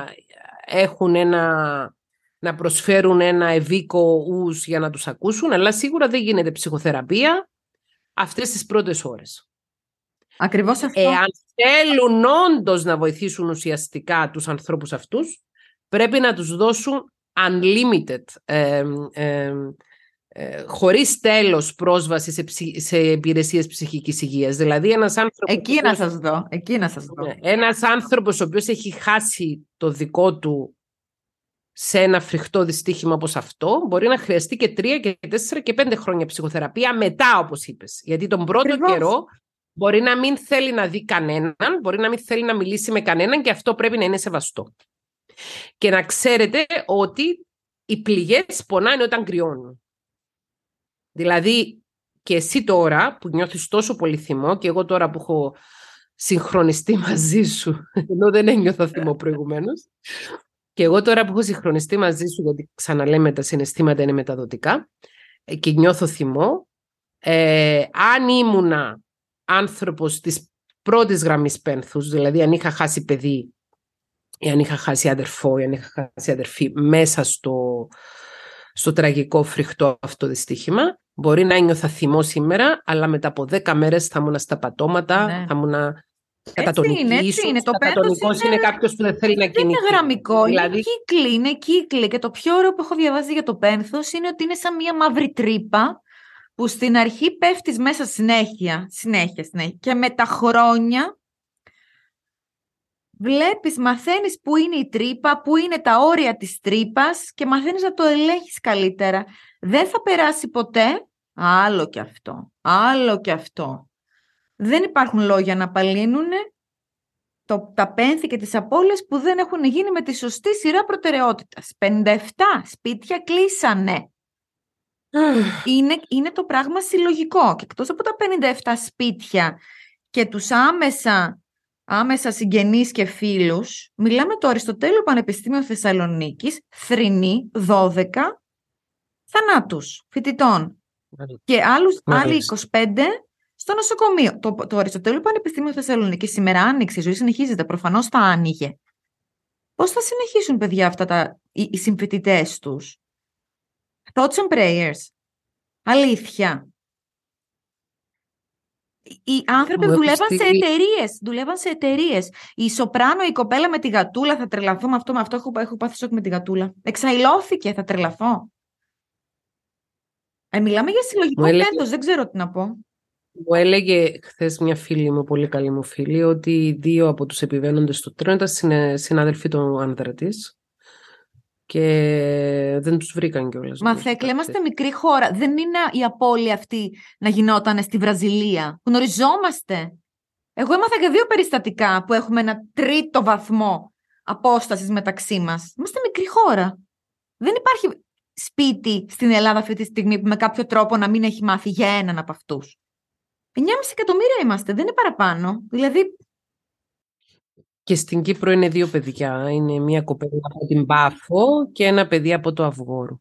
Speaker 2: να προσφέρουν ένα ευήκο ους για να τους ακούσουν, αλλά σίγουρα δεν γίνεται ψυχοθεραπεία αυτές τις πρώτες ώρες.
Speaker 1: Ακριβώς αυτό.
Speaker 2: Εάν θέλουν όντως να βοηθήσουν ουσιαστικά τους ανθρώπους αυτούς, πρέπει να τους δώσουν unlimited, χωρίς τέλος πρόσβαση σε υπηρεσίες ψυχικής υγείας. Δηλαδή ένας άνθρωπος...
Speaker 1: Εκεί να σας δω.
Speaker 2: Ένας άνθρωπος ο οποίος έχει χάσει το δικό του σε ένα φρικτό δυστύχημα όπως αυτό, μπορεί να χρειαστεί και 3 και 4 και 5 χρόνια ψυχοθεραπεία μετά, όπως είπες. Γιατί τον πρώτο καιρό μπορεί να μην θέλει να δει κανέναν, μπορεί να μην θέλει να μιλήσει με κανέναν και αυτό πρέπει να είναι σεβαστό. Και να ξέρετε ότι οι πληγές πονάνε όταν κρυώνουν. Δηλαδή και εσύ τώρα που νιώθεις τόσο πολύ θυμό και εγώ τώρα που έχω συγχρονιστεί μαζί σου, ενώ δεν ένιωθα θυμό προηγουμένως, και εγώ τώρα που έχω συγχρονιστεί μαζί σου, γιατί ξαναλέμε τα συναισθήματα είναι μεταδοτικά και νιώθω θυμό, αν ήμουνα άνθρωπος της πρώτης γραμμής πένθους, δηλαδή αν είχα χάσει παιδί ή αν είχα χάσει αδερφό ή αν είχα χάσει αδερφή μέσα στο τραγικό φρικτό αυτό δυστύχημα, μπορεί να ένιωθα θυμό σήμερα, αλλά μετά από 10 μέρες θα ήμουν στα πατώματα,
Speaker 1: ναι.
Speaker 2: Θα ήμουν κατατονική.
Speaker 1: Έτσι είναι. Το
Speaker 2: κατατονικός είναι κάποιος που δεν θέλει να κινηθεί.
Speaker 1: Δεν είναι γραμμικό,
Speaker 2: δηλαδή...
Speaker 1: είναι κύκλοι. Και το πιο ωραίο που έχω διαβάσει για το πένθος είναι ότι είναι σαν μια μαύρη τρύπα που στην αρχή πέφτεις μέσα συνέχεια. Και με τα χρόνια βλέπεις, μαθαίνεις που είναι η τρύπα, που είναι τα όρια της τρύπας και μαθαίνεις να το ελέγχεις καλύτερα. Δεν θα περάσει ποτέ. Άλλο και αυτό. Δεν υπάρχουν λόγια να απαλύνουν τα πένθη και τις απώλειες που δεν έχουν γίνει με τη σωστή σειρά προτεραιότητας. 57 σπίτια κλείσανε. Είναι το πράγμα συλλογικό. Και εκτός από τα 57 σπίτια και τους άμεσα συγγενείς και φίλους, μιλάμε το Αριστοτέλειο Πανεπιστήμιο Θεσσαλονίκης, θρηνεί 12 θανάτους φοιτητών και άλλοι 25 στο νοσοκομείο. Το Αριστοτέλειο Πανεπιστήμιο Θεσσαλονίκης σήμερα άνοιξε, η ζωή συνεχίζεται, προφανώς θα άνοιγε. Πώς θα συνεχίσουν, παιδιά, αυτά οι συμφοιτητές τους? Thoughts and prayers. Αλήθεια. Οι άνθρωποι δουλεύαν σε εταιρείες. Η Σοπράνο, η κοπέλα με τη γατούλα, θα τρελαθώ με αυτό έχω πάθει σοκ με τη γατούλα. Εξαϊλώθηκε, θα τρελαθώ. Μιλάμε για συλλογικό πένθος, δεν ξέρω τι να πω.
Speaker 2: Μου έλεγε χθες μια φίλη μου, πολύ καλή μου φίλη, ότι 2 από τους επιβαίνοντες στο τρένο ήταν συνάδελφοι του άνδρα της και δεν τους βρήκαν κιόλας.
Speaker 1: Μα Θέκλε, είμαστε μικρή χώρα. Δεν είναι η απώλεια αυτή να γινόταν στη Βραζιλία. Γνωριζόμαστε. Εγώ έμαθα για 2 περιστατικά που έχουμε ένα 3ο βαθμό απόστασης μεταξύ μας. Είμαστε μικρή χώρα. Δεν υπάρχει σπίτι στην Ελλάδα αυτή τη στιγμή που με κάποιο τρόπο να μην έχει μάθει για έναν από αυτούς. 9,5 εκατομμύρια είμαστε, δεν είναι παραπάνω. Δηλαδή...
Speaker 2: Και στην Κύπρο είναι 2 παιδιά. Είναι μια κοπέλα από την Πάφο και ένα παιδί από το Αυγόρο.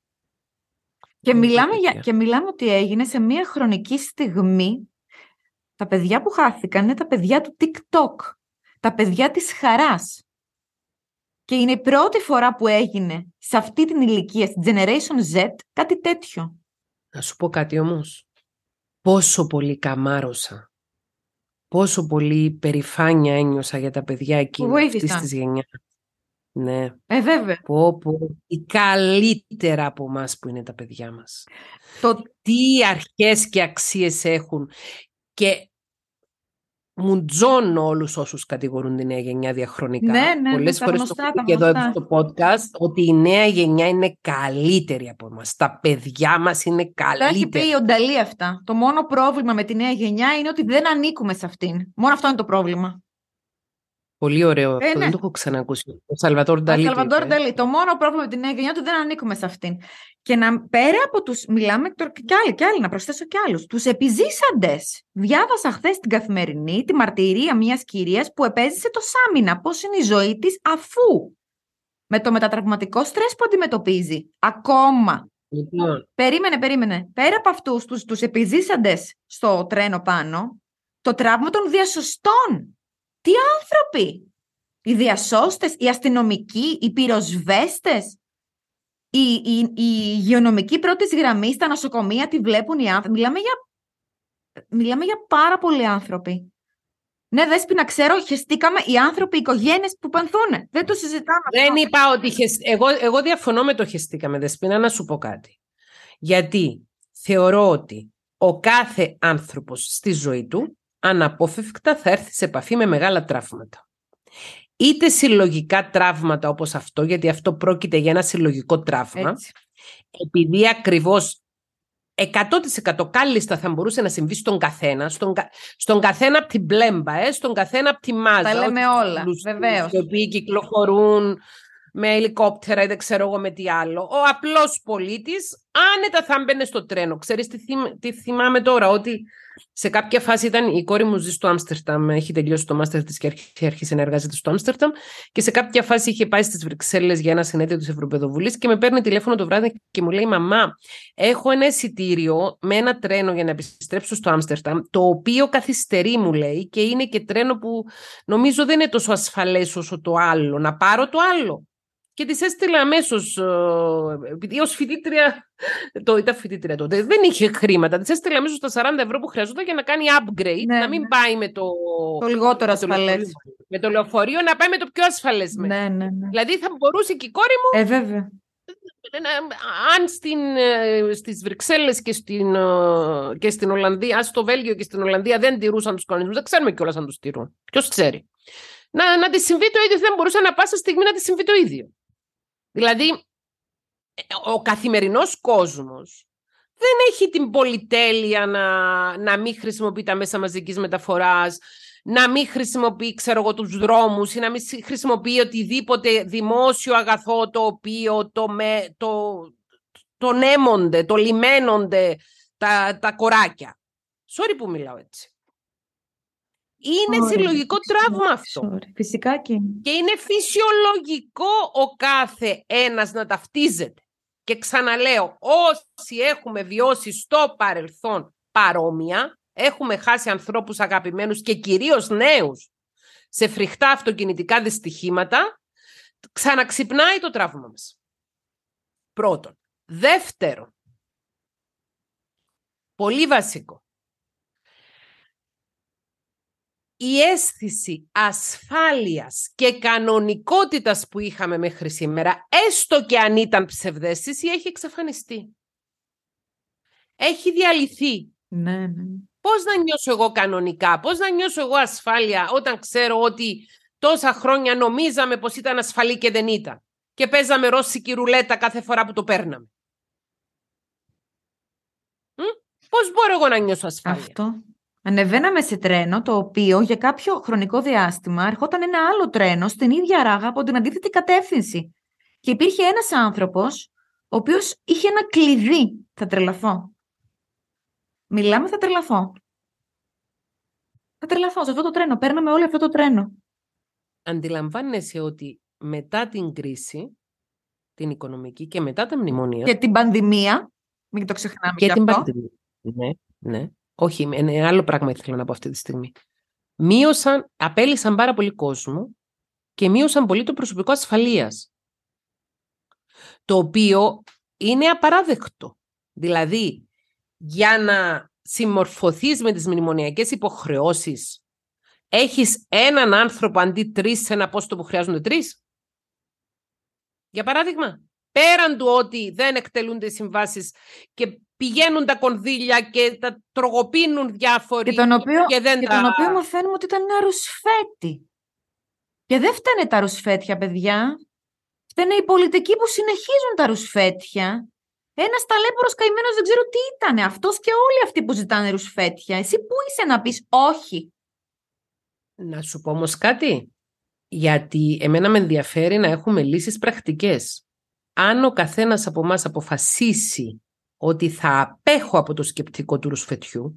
Speaker 1: Και μιλάμε ότι έγινε σε μια χρονική στιγμή. Τα παιδιά που χάθηκαν είναι τα παιδιά του TikTok. Τα παιδιά της χαράς. Και είναι η πρώτη φορά που έγινε σε αυτή την ηλικία, στην Generation Z, κάτι τέτοιο.
Speaker 2: Να σου πω κάτι όμως. Πόσο πολύ καμάρωσα. Πόσο πολύ περηφάνεια ένιωσα για τα παιδιά εκείνα αυτής της γενιάς. Ναι.
Speaker 1: Βέβαια.
Speaker 2: Οι καλύτερα από εμάς που είναι τα παιδιά μας. Τι αρχές και αξίες έχουν. Και μουντζώνω όλους όσους κατηγορούν τη νέα γενιά διαχρονικά.
Speaker 1: Ναι,
Speaker 2: Πολλές φορές το έχω πει και εδώ στο podcast ότι η νέα γενιά είναι καλύτερη από εμάς. Τα παιδιά μας είναι καλύτερα.
Speaker 1: Τα έχει πει ο Νταλή αυτά. Το μόνο πρόβλημα με τη νέα γενιά είναι ότι δεν ανήκουμε σε αυτήν. Μόνο αυτό είναι το πρόβλημα.
Speaker 2: Πολύ ωραίο αυτό,
Speaker 1: ναι.
Speaker 2: Δεν το έχω ξανακούσει. Ο Σαλβαντόρ Νταλή.
Speaker 1: Το μόνο πρόβλημα με τη νέα γενιά είναι ότι δεν ανήκουμε σε αυτήν. Και πέρα από τους. Μιλάμε τώρα και άλλοι, να προσθέσω κι άλλους. Τους επιζήσαντες. Διάβασα χθες στην Καθημερινή τη μαρτυρία μιας κυρίας που επέζησε το Σάμινα. Πώς είναι η ζωή της αφού. Με το μετατραυματικό στρες που αντιμετωπίζει. Ακόμα.
Speaker 2: Λοιπόν.
Speaker 1: Περίμενε. Πέρα από αυτούς τους επιζήσαντες στο τρένο πάνω, το τραύμα των διασωστών. Τι άνθρωποι! Οι διασώστες, οι αστυνομικοί, οι πυροσβέστες, οι υγειονομικοί πρώτης γραμμής στα νοσοκομεία, τη βλέπουν οι άνθρωποι. Μιλάμε για πάρα πολλοί άνθρωποι. Ναι, Δέσποινα, ξέρω, χεστήκαμε οι άνθρωποι, οι οικογένειες που πενθούν. Δεν το συζητάμε.
Speaker 2: Δεν είπα ότι εγώ διαφωνώ με το χεστήκαμε, Δέσποινα, να σου πω κάτι. Γιατί θεωρώ ότι ο κάθε άνθρωπος στη ζωή του αναπόφευκτα θα έρθει σε επαφή με μεγάλα τραύματα. Είτε συλλογικά τραύματα όπως αυτό, γιατί αυτό πρόκειται για ένα συλλογικό τραύμα,
Speaker 1: έτσι.
Speaker 2: Επειδή ακριβώς 100% κάλλιστα θα μπορούσε να συμβεί στον καθένα, στον καθένα από την πλέμπα, στον καθένα από τη μάζα.
Speaker 1: Τα λέμε όλα, βεβαίως.
Speaker 2: Οι οποίοι κυκλοφορούν με ελικόπτερα ή δεν ξέρω εγώ με τι άλλο. Ο απλός πολίτης άνετα θα μπαινε στο τρένο. Ξέρεις τι θυμάμαι τώρα, ότι σε κάποια φάση η κόρη μου ζει στο Άμστερνταμ, έχει τελειώσει το μάστερ της και έχει αρχίσει να εργάζεται στο Άμστερνταμ, και σε κάποια φάση είχε πάει στις Βρυξέλλες για ένα συνέδριο της Ευρωπεδοβουλής και με παίρνει τηλέφωνο το βράδυ και μου λέει: «Μαμά, έχω ένα εισιτήριο με ένα τρένο για να επιστρέψω στο Άμστερνταμ, το οποίο καθυστερεί», μου λέει, «και είναι και τρένο που νομίζω δεν είναι τόσο ασφαλές όσο το άλλο. Να πάρω το άλλο?» Και της έστειλα αμέσως, επειδή ως φοιτήτρια, ήταν φοιτήτρια τότε, δεν είχε χρήματα, της έστειλα αμέσως τα 40 ευρώ που χρειαζόταν για να κάνει upgrade, να μην πάει με το
Speaker 1: λιγότερο ασφαλές.
Speaker 2: Με το λεωφορείο, να πάει με το πιο ασφαλές.
Speaker 1: Ναι.
Speaker 2: Δηλαδή θα μπορούσε και η κόρη μου,
Speaker 1: βέβαια.
Speaker 2: αν στις Βρυξέλλες και στην Ολλανδία, στο Βέλγιο και στην Ολλανδία δεν τηρούσαν τους κανονισμούς, δεν ξέρουμε κιόλας αν τους τηρούν. Ποιος ξέρει. Να της συμβεί το ίδιο, δεν μπορούσε να πάσα στιγμή να της συμβεί το ίδιο. Δηλαδή, ο καθημερινός κόσμος δεν έχει την πολυτέλεια να μην χρησιμοποιεί τα μέσα μαζικής μεταφοράς, να μην χρησιμοποιεί, τους δρόμους ή να μην χρησιμοποιεί οτιδήποτε δημόσιο αγαθό το οποίο το νέμονται, το λιμένονται τα κοράκια. Sorry που μιλάω έτσι. Είναι συλλογικό τραύμα αυτό.
Speaker 1: Φυσικά και
Speaker 2: είναι φυσιολογικό ο κάθε ένας να ταυτίζεται. Και ξαναλέω, όσοι έχουμε βιώσει στο παρελθόν παρόμοια, έχουμε χάσει ανθρώπους αγαπημένους και κυρίως νέους σε φρικτά αυτοκινητικά δυστυχήματα, ξαναξυπνάει το τραύμα μας. Πρώτον. Δεύτερον, πολύ βασικό, η αίσθηση ασφάλειας και κανονικότητας που είχαμε μέχρι σήμερα, έστω και αν ήταν ψευδαίσθηση, έχει εξαφανιστεί. Έχει διαλυθεί.
Speaker 1: Ναι.
Speaker 2: Πώς να νιώσω εγώ κανονικά, πώς να νιώσω εγώ ασφάλεια όταν ξέρω ότι τόσα χρόνια νομίζαμε πως ήταν ασφαλή και δεν ήταν και παίζαμε ρώσικη ρουλέτα κάθε φορά που το παίρναμε. Πώς μπορώ εγώ να νιώσω ασφάλεια?
Speaker 1: Αυτό. Ανεβαίναμε σε τρένο το οποίο για κάποιο χρονικό διάστημα ερχόταν ένα άλλο τρένο στην ίδια ράγα από την αντίθετη κατεύθυνση. Και υπήρχε ένας άνθρωπος ο οποίος είχε ένα κλειδί. Θα τρελαθώ. Μιλάμε, θα τρελαθώ. Θα τρελαθώ σε αυτό το τρένο. Παίρναμε όλοι αυτό το τρένο.
Speaker 2: Αντιλαμβάνεσαι ότι μετά την κρίση, την οικονομική και μετά τα μνημόνια.
Speaker 1: Και την πανδημία. Μην το ξεχνάμε
Speaker 2: και την
Speaker 1: αυτό.
Speaker 2: Πανδημία. Ναι. Όχι, είναι άλλο πράγμα ήθελα να πω αυτή τη στιγμή. Απέλυσαν πάρα πολύ κόσμο και μείωσαν πολύ το προσωπικό ασφαλείας. Το οποίο είναι απαράδεκτο. Δηλαδή, για να συμμορφωθείς με τις μνημονιακές υποχρεώσεις, έχεις έναν άνθρωπο αντί 3 σε ένα πόστο που χρειάζονται 3. Για παράδειγμα, πέραν του ότι δεν εκτελούνται οι συμβάσεις και πηγαίνουν τα κονδύλια και τα τρογοπίνουν διάφοροι
Speaker 1: και τον οποίο
Speaker 2: τα...
Speaker 1: μαθαίνουμε ότι ήταν ένα ρουσφέτη. Και δεν φταίνε τα ρουσφέτια, παιδιά. Φταίνε οι πολιτικοί που συνεχίζουν τα ρουσφέτια. Ένας ταλέπορος καημένος δεν ξέρω τι ήτανε. Αυτός και όλοι αυτοί που ζητάνε ρουσφέτια. Εσύ πού είσαι να πεις όχι?
Speaker 2: Να σου πω όμως κάτι. Γιατί εμένα με ενδιαφέρει να έχουμε λύσεις πρακτικές. Αν ο καθένας από εμάς αποφασίσει ότι θα απέχω από το σκεπτικό του ρουσφετιού,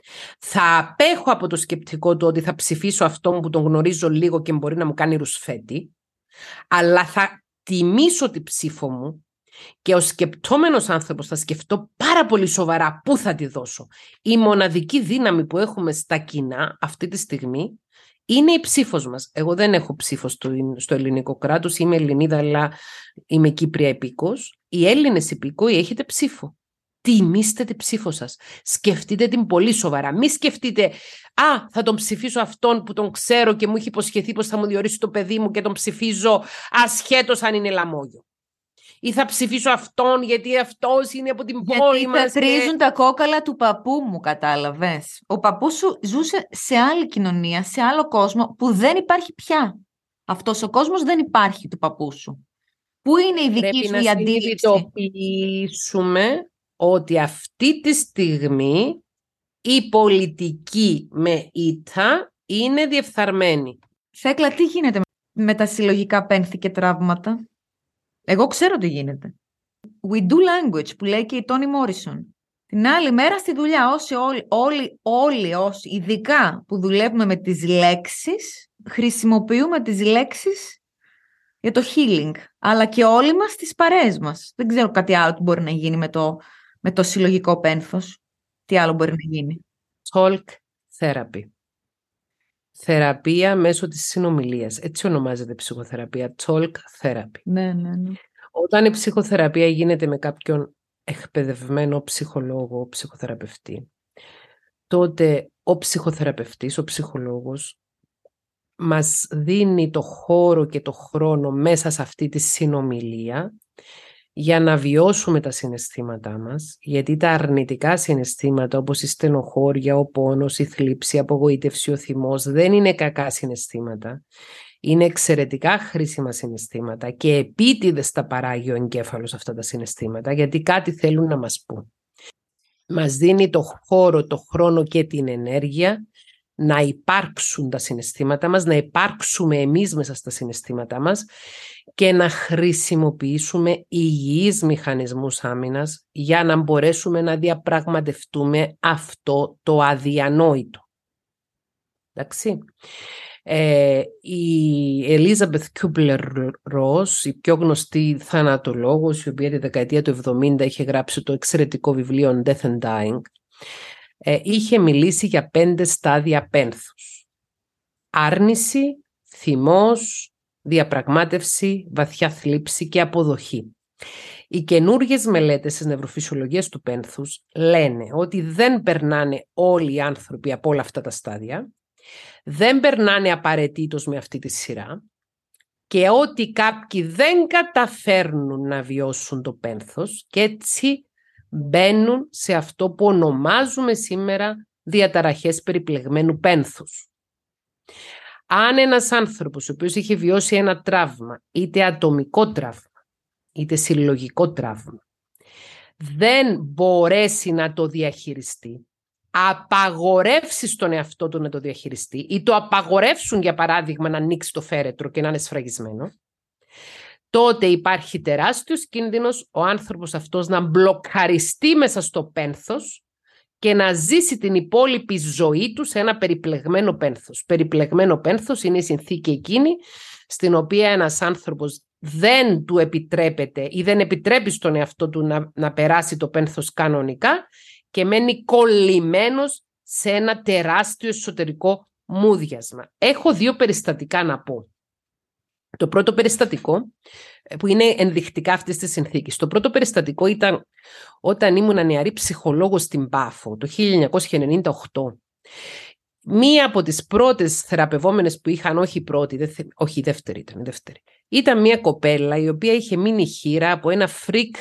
Speaker 2: θα απέχω από το σκεπτικό του ότι θα ψηφίσω αυτόν που τον γνωρίζω λίγο και μπορεί να μου κάνει ρουσφέτη, αλλά θα τιμήσω τη ψήφο μου και ο σκεπτόμενος άνθρωπος θα σκεφτώ πάρα πολύ σοβαρά πού θα τη δώσω. Η μοναδική δύναμη που έχουμε στα κοινά αυτή τη στιγμή είναι η ψήφος μας. Εγώ δεν έχω ψήφο στο ελληνικό κράτος, είμαι Ελληνίδα αλλά είμαι Κύπρια υπήκος. Οι Έλληνες υπήκοοι έχετε ψήφο. Τιμήστε τη ψήφο σας. Σκεφτείτε την πολύ σοβαρά. Μη σκεφτείτε, θα τον ψηφίσω αυτόν που τον ξέρω και μου έχει υποσχεθεί πως θα μου διορίσει το παιδί μου και τον ψηφίζω ασχέτως αν είναι λαμόγιο. Ή θα ψηφίσω αυτόν γιατί αυτός είναι από την πόλη μας.
Speaker 1: Γιατί θα τρίζουν τα κόκαλα του παππού μου, κατάλαβες. Ο παππούς σου ζούσε σε άλλη κοινωνία, σε άλλο κόσμο που δεν υπάρχει πια. Αυτός ο κόσμος δεν υπάρχει του παππού σου. Πού είναι η δική σου η αντίληψη?
Speaker 2: Πρέπει να συνειδητοποιήσουμε ότι αυτή τη στιγμή η πολιτική με ήττα είναι διεφθαρμένη.
Speaker 1: Θέκλα, τι γίνεται με τα συλλογικά πένθη και τραύματα? Εγώ ξέρω τι γίνεται. We do language, που λέει και η Τόνι Μόρισον. Την άλλη μέρα στη δουλειά, όλοι όσοι, ειδικά που δουλεύουμε με τις λέξεις, χρησιμοποιούμε τις λέξεις για το healing. Αλλά και όλοι μας στις παρέες μας. Δεν ξέρω κάτι άλλο που μπορεί να γίνει με το συλλογικό πένθος. Τι άλλο μπορεί να γίνει?
Speaker 2: Talk therapy. Θεραπεία μέσω της συνομιλίας. Έτσι ονομάζεται ψυχοθεραπεία. Talk therapy.
Speaker 1: Ναι.
Speaker 2: Όταν η ψυχοθεραπεία γίνεται με κάποιον εκπαιδευμένο ψυχολόγο, ψυχοθεραπευτή, τότε ο ψυχοθεραπευτής, ο ψυχολόγος, μας δίνει το χώρο και το χρόνο μέσα σε αυτή τη συνομιλία για να βιώσουμε τα συναισθήματά μας, γιατί τα αρνητικά συναισθήματα όπως η στενοχώρια, ο πόνος, η θλίψη, η απογοήτευση, ο θυμός δεν είναι κακά συναισθήματα. Είναι εξαιρετικά χρήσιμα συναισθήματα και επίτηδες τα παράγει ο εγκέφαλος αυτά τα συναισθήματα, γιατί κάτι θέλουν να μας πούν. Μας δίνει το χώρο, το χρόνο και την ενέργεια να υπάρξουν τα συναισθήματα μας, να υπάρξουμε εμείς μέσα στα συναισθήματά μας και να χρησιμοποιήσουμε υγιείς μηχανισμούς άμυνας για να μπορέσουμε να διαπραγματευτούμε αυτό το αδιανόητο. Εντάξει. Η Ελίζαμπεθ Κιούμπλερ-Ρος, η πιο γνωστή θανατολόγος, η οποία τη δεκαετία του 70 είχε γράψει το εξαιρετικό βιβλίο Death and Dying, είχε μιλήσει για 5 στάδια πένθους. Άρνηση, θυμός, διαπραγμάτευση, βαθιά θλίψη και αποδοχή. Οι καινούργιες μελέτες της νευροφυσιολογίας του πένθους λένε ότι δεν περνάνε όλοι οι άνθρωποι από όλα αυτά τα στάδια, δεν περνάνε απαραίτητος με αυτή τη σειρά και ότι κάποιοι δεν καταφέρνουν να βιώσουν το πένθος και έτσι μπαίνουν σε αυτό που ονομάζουμε σήμερα διαταραχές περιπλεγμένου πένθους. Αν ένας άνθρωπος ο οποίος είχε βιώσει ένα τραύμα, είτε ατομικό τραύμα, είτε συλλογικό τραύμα, δεν μπορέσει να το διαχειριστεί, απαγορεύσει στον εαυτό του να το διαχειριστεί ή το απαγορεύσουν για παράδειγμα να ανοίξει το φέρετρο και να είναι σφραγισμένο, τότε υπάρχει τεράστιος κίνδυνος ο άνθρωπος αυτός να μπλοκαριστεί μέσα στο πένθος και να ζήσει την υπόλοιπη ζωή του σε ένα περιπλεγμένο πένθος. Περιπλεγμένο πένθος είναι η συνθήκη εκείνη στην οποία ένας άνθρωπος δεν του επιτρέπεται ή δεν επιτρέπει στον εαυτό του να περάσει το πένθος κανονικά και μένει κολλημένος σε ένα τεράστιο εσωτερικό μούδιασμα. Έχω 2 περιστατικά να πω. Το πρώτο περιστατικό, που είναι ενδεικτικά αυτής της συνθήκης. Το πρώτο περιστατικό ήταν όταν ήμουν νεαρή ψυχολόγος στην Πάφο, το 1998. Μία από τις πρώτες θεραπευόμενες που είχαν, όχι η πρώτη, όχι η δεύτερη ήταν η δεύτερη. Ήταν μία κοπέλα η οποία είχε μείνει χήρα από ένα φρικ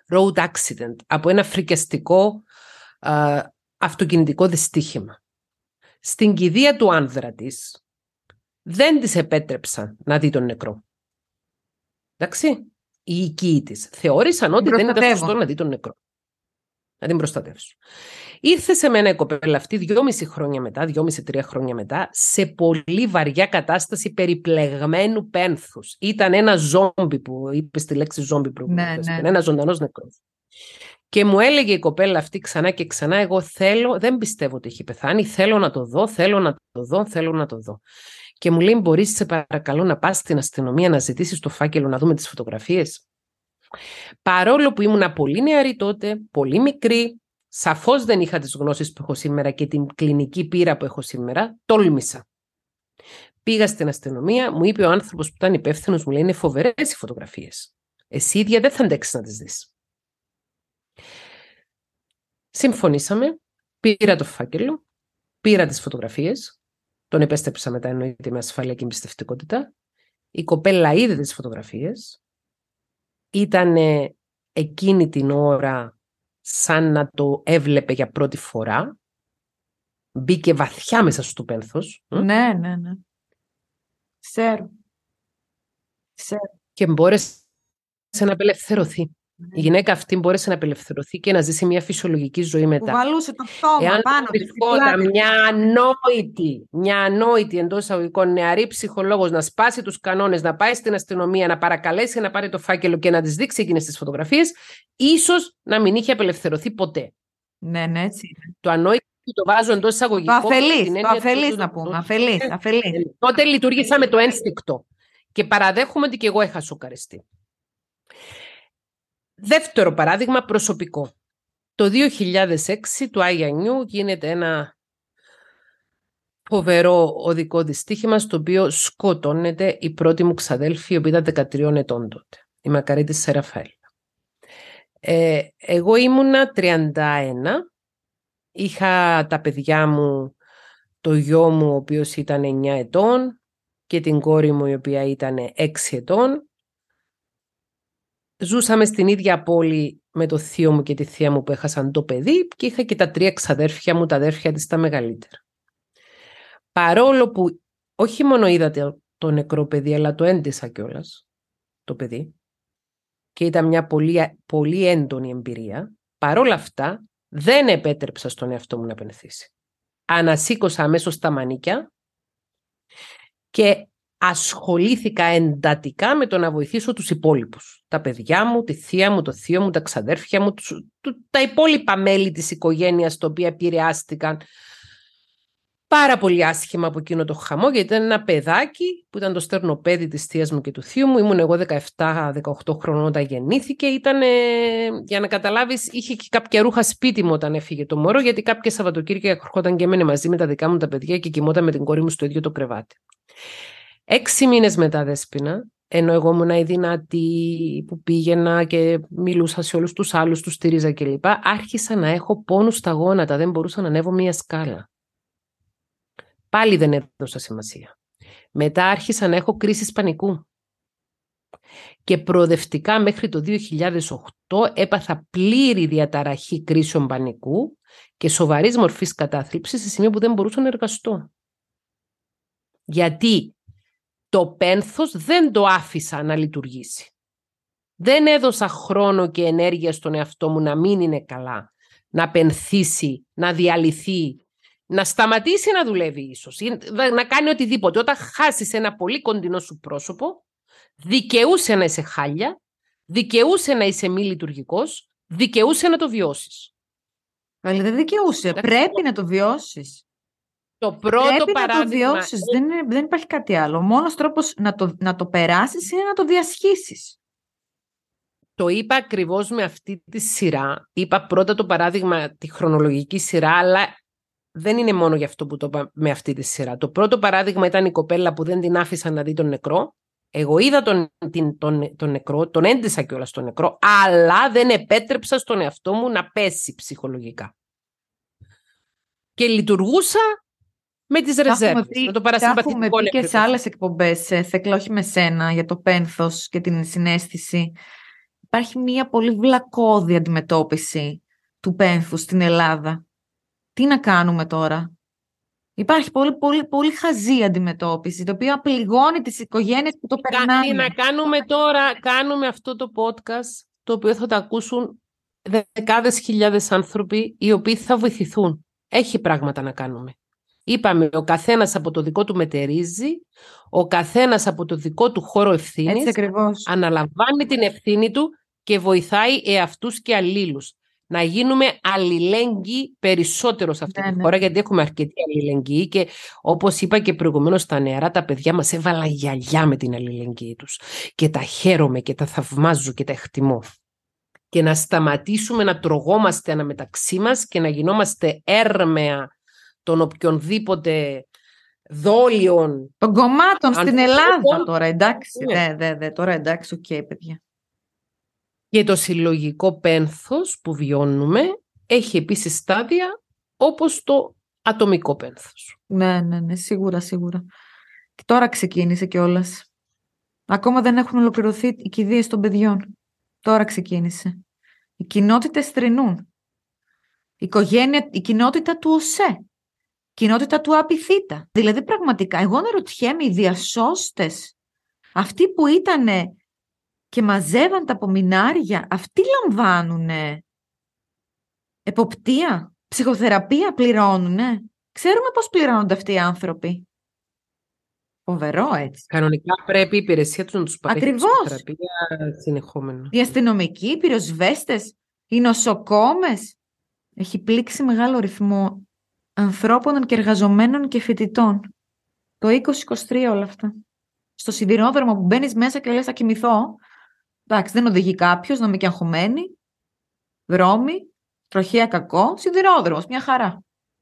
Speaker 2: road accident, από ένα φρικιαστικό αυτοκινητικό δυστύχημα. Στην κηδεία του άνδρα της δεν της επέτρεψαν να δει τον νεκρό. Εντάξει, οι οικοί της θεώρησαν ότι δεν ήταν σωστό να δει τον νεκρό. Να την προστατεύσουν. Ήρθε σε μένα η κοπέλα αυτή 2,5 χρόνια μετά, 2,5-3 χρόνια μετά, σε πολύ βαριά κατάσταση περιπλεγμένου πένθους. Ήταν ένα ζόμπι που είπε τη λέξη ζόμπι προηγουμένως. Ναι. Ένα ζωντανός νεκρός. Και μου έλεγε η κοπέλα αυτή ξανά και ξανά, εγώ δεν πιστεύω ότι έχει πεθάνει, θέλω να το δω, θέλω να το δω. Και μου λέει, μπορείς σε παρακαλώ να πας στην αστυνομία να ζητήσεις το φάκελο να δούμε τις φωτογραφίες. Παρόλο που ήμουν πολύ νεαρή τότε, πολύ μικρή, σαφώς δεν είχα τις γνώσεις που έχω σήμερα και την κλινική πείρα που έχω σήμερα, τόλμησα. Πήγα στην αστυνομία, μου είπε ο άνθρωπος που ήταν υπεύθυνος, μου λέει, είναι φοβερές οι φωτογραφίες. Εσύ ίδια δεν θα αντέξεις να τις δεις. Συμφωνήσαμε, πήρα το φάκελο, πήρα τις φωτογραφίες, τον επέστρεψα μετά εννοείται με ασφάλεια και εμπιστευτικότητα. Η κοπέλα είδε τις φωτογραφίες, ήταν εκείνη την ώρα σαν να το έβλεπε για πρώτη φορά, μπήκε βαθιά μέσα στο πένθος.
Speaker 1: Ναι. Ξέρω.
Speaker 2: Και μπόρεσε να απελευθερωθεί. Η γυναίκα αυτή μπόρεσε να απελευθερωθεί και να ζήσει μια φυσιολογική ζωή μετά.
Speaker 1: Που βαλούσε το πτώμα πάνω της.
Speaker 2: Εάν μια ανόητη εντός εισαγωγικών νεαρή ψυχολόγος να σπάσει τους κανόνες, να πάει στην αστυνομία, να παρακαλέσει να πάρει το φάκελο και να της δείξει εκείνες τις φωτογραφίες, ίσως να μην είχε απελευθερωθεί ποτέ.
Speaker 1: Ναι, έτσι είναι.
Speaker 2: Το ανόητο το βάζω εντός εισαγωγικών.
Speaker 1: Το αφελής να πούμε. Αφελής.
Speaker 2: Τότε λειτουργήσα με το ένστικτο. Και παραδέχομαι ότι και εγώ είχα σοκαριστεί. Δεύτερο παράδειγμα προσωπικό. Το 2006 του Άγια Νιού γίνεται ένα φοβερό οδικό δυστύχημα στο οποίο σκοτώνεται η πρώτη μου ξαδέλφη, η οποία ήταν 13 ετών τότε, η Μακαρίτη Σεραφαέλ. Εγώ ήμουνα 31, είχα τα παιδιά μου, το γιο μου ο οποίος ήταν 9 ετών και την κόρη μου η οποία ήταν 6 ετών. Ζούσαμε στην ίδια πόλη με το θείο μου και τη θεία μου που έχασαν το παιδί και είχα και τα 3 ξαδέρφια μου, τα αδέρφια της τα μεγαλύτερα. Παρόλο που όχι μόνο είδατε το νεκρό παιδί, αλλά το έντυσα κιόλας το παιδί και ήταν μια πολύ, πολύ έντονη εμπειρία, παρόλα αυτά δεν επέτρεψα στον εαυτό μου να πενθήσει. Ανασήκωσα αμέσως τα μανίκια και ασχολήθηκα εντατικά με το να βοηθήσω τους υπόλοιπους. Τα παιδιά μου, τη θεία μου, το θείο μου, τα ξαδέρφια μου, τα υπόλοιπα μέλη της οικογένειας, τα οποία επηρεάστηκαν πάρα πολύ άσχημα από εκείνο το χαμό, γιατί ήταν ένα παιδάκι που ήταν το στερνοπέδι της θείας μου και του θείου μου. Ήμουν εγώ 17-18 χρονών όταν γεννήθηκε. Για να καταλάβεις, είχε και κάποια ρούχα σπίτι μου όταν έφυγε το μωρό, γιατί κάποια Σαββατοκύριακα ερχόταν και έμενε μαζί με τα δικά μου τα παιδιά και κοιμόταν με την κόρη μου στο ίδιο το κρεβάτι. 6 μήνες μετά, Δέσποινα, ενώ εγώ ήμουν η δυνατή που πήγαινα και μιλούσα σε όλους τους άλλους, τους στήριζα κλπ. Άρχισα να έχω πόνους στα γόνατα, δεν μπορούσα να ανέβω μία σκάλα. Πάλι δεν έδωσα σημασία. Μετά άρχισα να έχω κρίσεις πανικού. Και προοδευτικά μέχρι το 2008 έπαθα πλήρη διαταραχή κρίσεων πανικού και σοβαρής μορφής κατάθλιψης σε σημείο που δεν μπορούσα να εργαστώ. Γιατί το πένθος δεν το άφησα να λειτουργήσει. Δεν έδωσα χρόνο και ενέργεια στον εαυτό μου να μην είναι καλά, να πενθήσει, να διαλυθεί, να σταματήσει να δουλεύει ίσως, να κάνει οτιδήποτε. Όταν χάσεις ένα πολύ κοντινό σου πρόσωπο, δικαιούσε να είσαι χάλια, δικαιούσε να είσαι μη λειτουργικός, δικαιούσε να το βιώσεις.
Speaker 1: Αλλά δεν δικαιούσε, πρέπει να το βιώσεις.
Speaker 2: Το πρώτο παράδειγμα...
Speaker 1: να το βιώσεις, δεν υπάρχει κάτι άλλο. Ο μόνος τρόπος να το περάσεις είναι να το διασχίσεις.
Speaker 2: Το είπα ακριβώς με αυτή τη σειρά. Είπα πρώτα το παράδειγμα, τη χρονολογική σειρά, αλλά δεν είναι μόνο γι' αυτό που το είπα με αυτή τη σειρά. Το πρώτο παράδειγμα ήταν η κοπέλα που δεν την άφησα να δει τον νεκρό. Εγώ είδα τον νεκρό, τον έντυσα κιόλας τον νεκρό, αλλά δεν επέτρεψα στον εαυτό μου να πέσει ψυχολογικά. Και λειτουργούσα με τις ρεζέρβες. Με το παρασυμπαθητικό.
Speaker 1: Έχουμε πει και σε άλλες εκπομπές, Θέκλα, όχι με σένα, για το πένθος και την συναίσθηση. υπάρχει μια πολύ βλακώδη αντιμετώπιση του πένθους στην Ελλάδα. Τι να κάνουμε τώρα? Υπάρχει πολύ χαζή αντιμετώπιση, το οποίο πληγώνει τις οικογένειες που το περνάνε.
Speaker 2: Τι να κάνουμε τώρα? Κάνουμε αυτό το podcast, το οποίο θα το ακούσουν δεκάδες χιλιάδες άνθρωποι, οι οποίοι θα βοηθηθούν. Έχει πράγματα να κάνουμε. Είπαμε, ο καθένας από το δικό του μετερίζει, ο καθένας από το δικό του χώρο ευθύνης αναλαμβάνει την ευθύνη του και βοηθάει εαυτούς και αλλήλους. Να γίνουμε αλληλέγγυοι περισσότερο σε αυτή τη χώρα, γιατί έχουμε αρκετή αλληλεγγύη και όπως είπα και προηγουμένως, τα νεαρά τα παιδιά μας έβαλα γυαλιά με την αλληλεγγύη τους και τα χαίρομαι και τα θαυμάζω και τα εκτιμώ. Και να σταματήσουμε να τρογόμαστε αναμεταξύ μας και να γινόμαστε έρμεα των οποιονδήποτε δόλιων
Speaker 1: των κομμάτων στην Ελλάδα τώρα, εντάξει. Τώρα εντάξει, οκ, παιδιά.
Speaker 2: Και το συλλογικό πένθος που βιώνουμε έχει επίσης στάδια όπως το ατομικό πένθος.
Speaker 1: Ναι, σίγουρα. Και τώρα ξεκίνησε κιόλας. Ακόμα δεν έχουν ολοκληρωθεί οι κηδείες των παιδιών. Τώρα ξεκίνησε. Οι κοινότητες θρηνούν. Η κοινότητα του ΟΣΕ. Η κοινότητα του ΑΠΙΘΙΤΑ. Δηλαδή πραγματικά, εγώ αναρωτιέμαι, οι διασώστες, αυτοί που ήτανε και μαζεύαν τα απομεινάρια, αυτοί λαμβάνουνε εποπτεία, ψυχοθεραπεία, πληρώνουνε. Ξέρουμε πώς πληρώνονται αυτοί οι άνθρωποι. Φοβερό, έτσι.
Speaker 2: Κανονικά πρέπει η υπηρεσία τους να τους παρέχει ψυχοθεραπεία συνεχόμενα.
Speaker 1: Οι αστυνομικοί, οι πυροσβέστες, οι νοσοκόμες. Έχει πλήξει μεγάλο ρυθμό ανθρώπων και εργαζομένων και φοιτητών. Το 2023 όλα αυτά. Στο σιδηρόδρομο που μπαίνεις μέσα και λες θα κοιμηθώ. Εντάξει, δεν οδηγεί κάποιος, να είμαι και αγχωμένη. Δρόμοι, τροχαία κακό, σιδηρόδρομος, μια χαρά.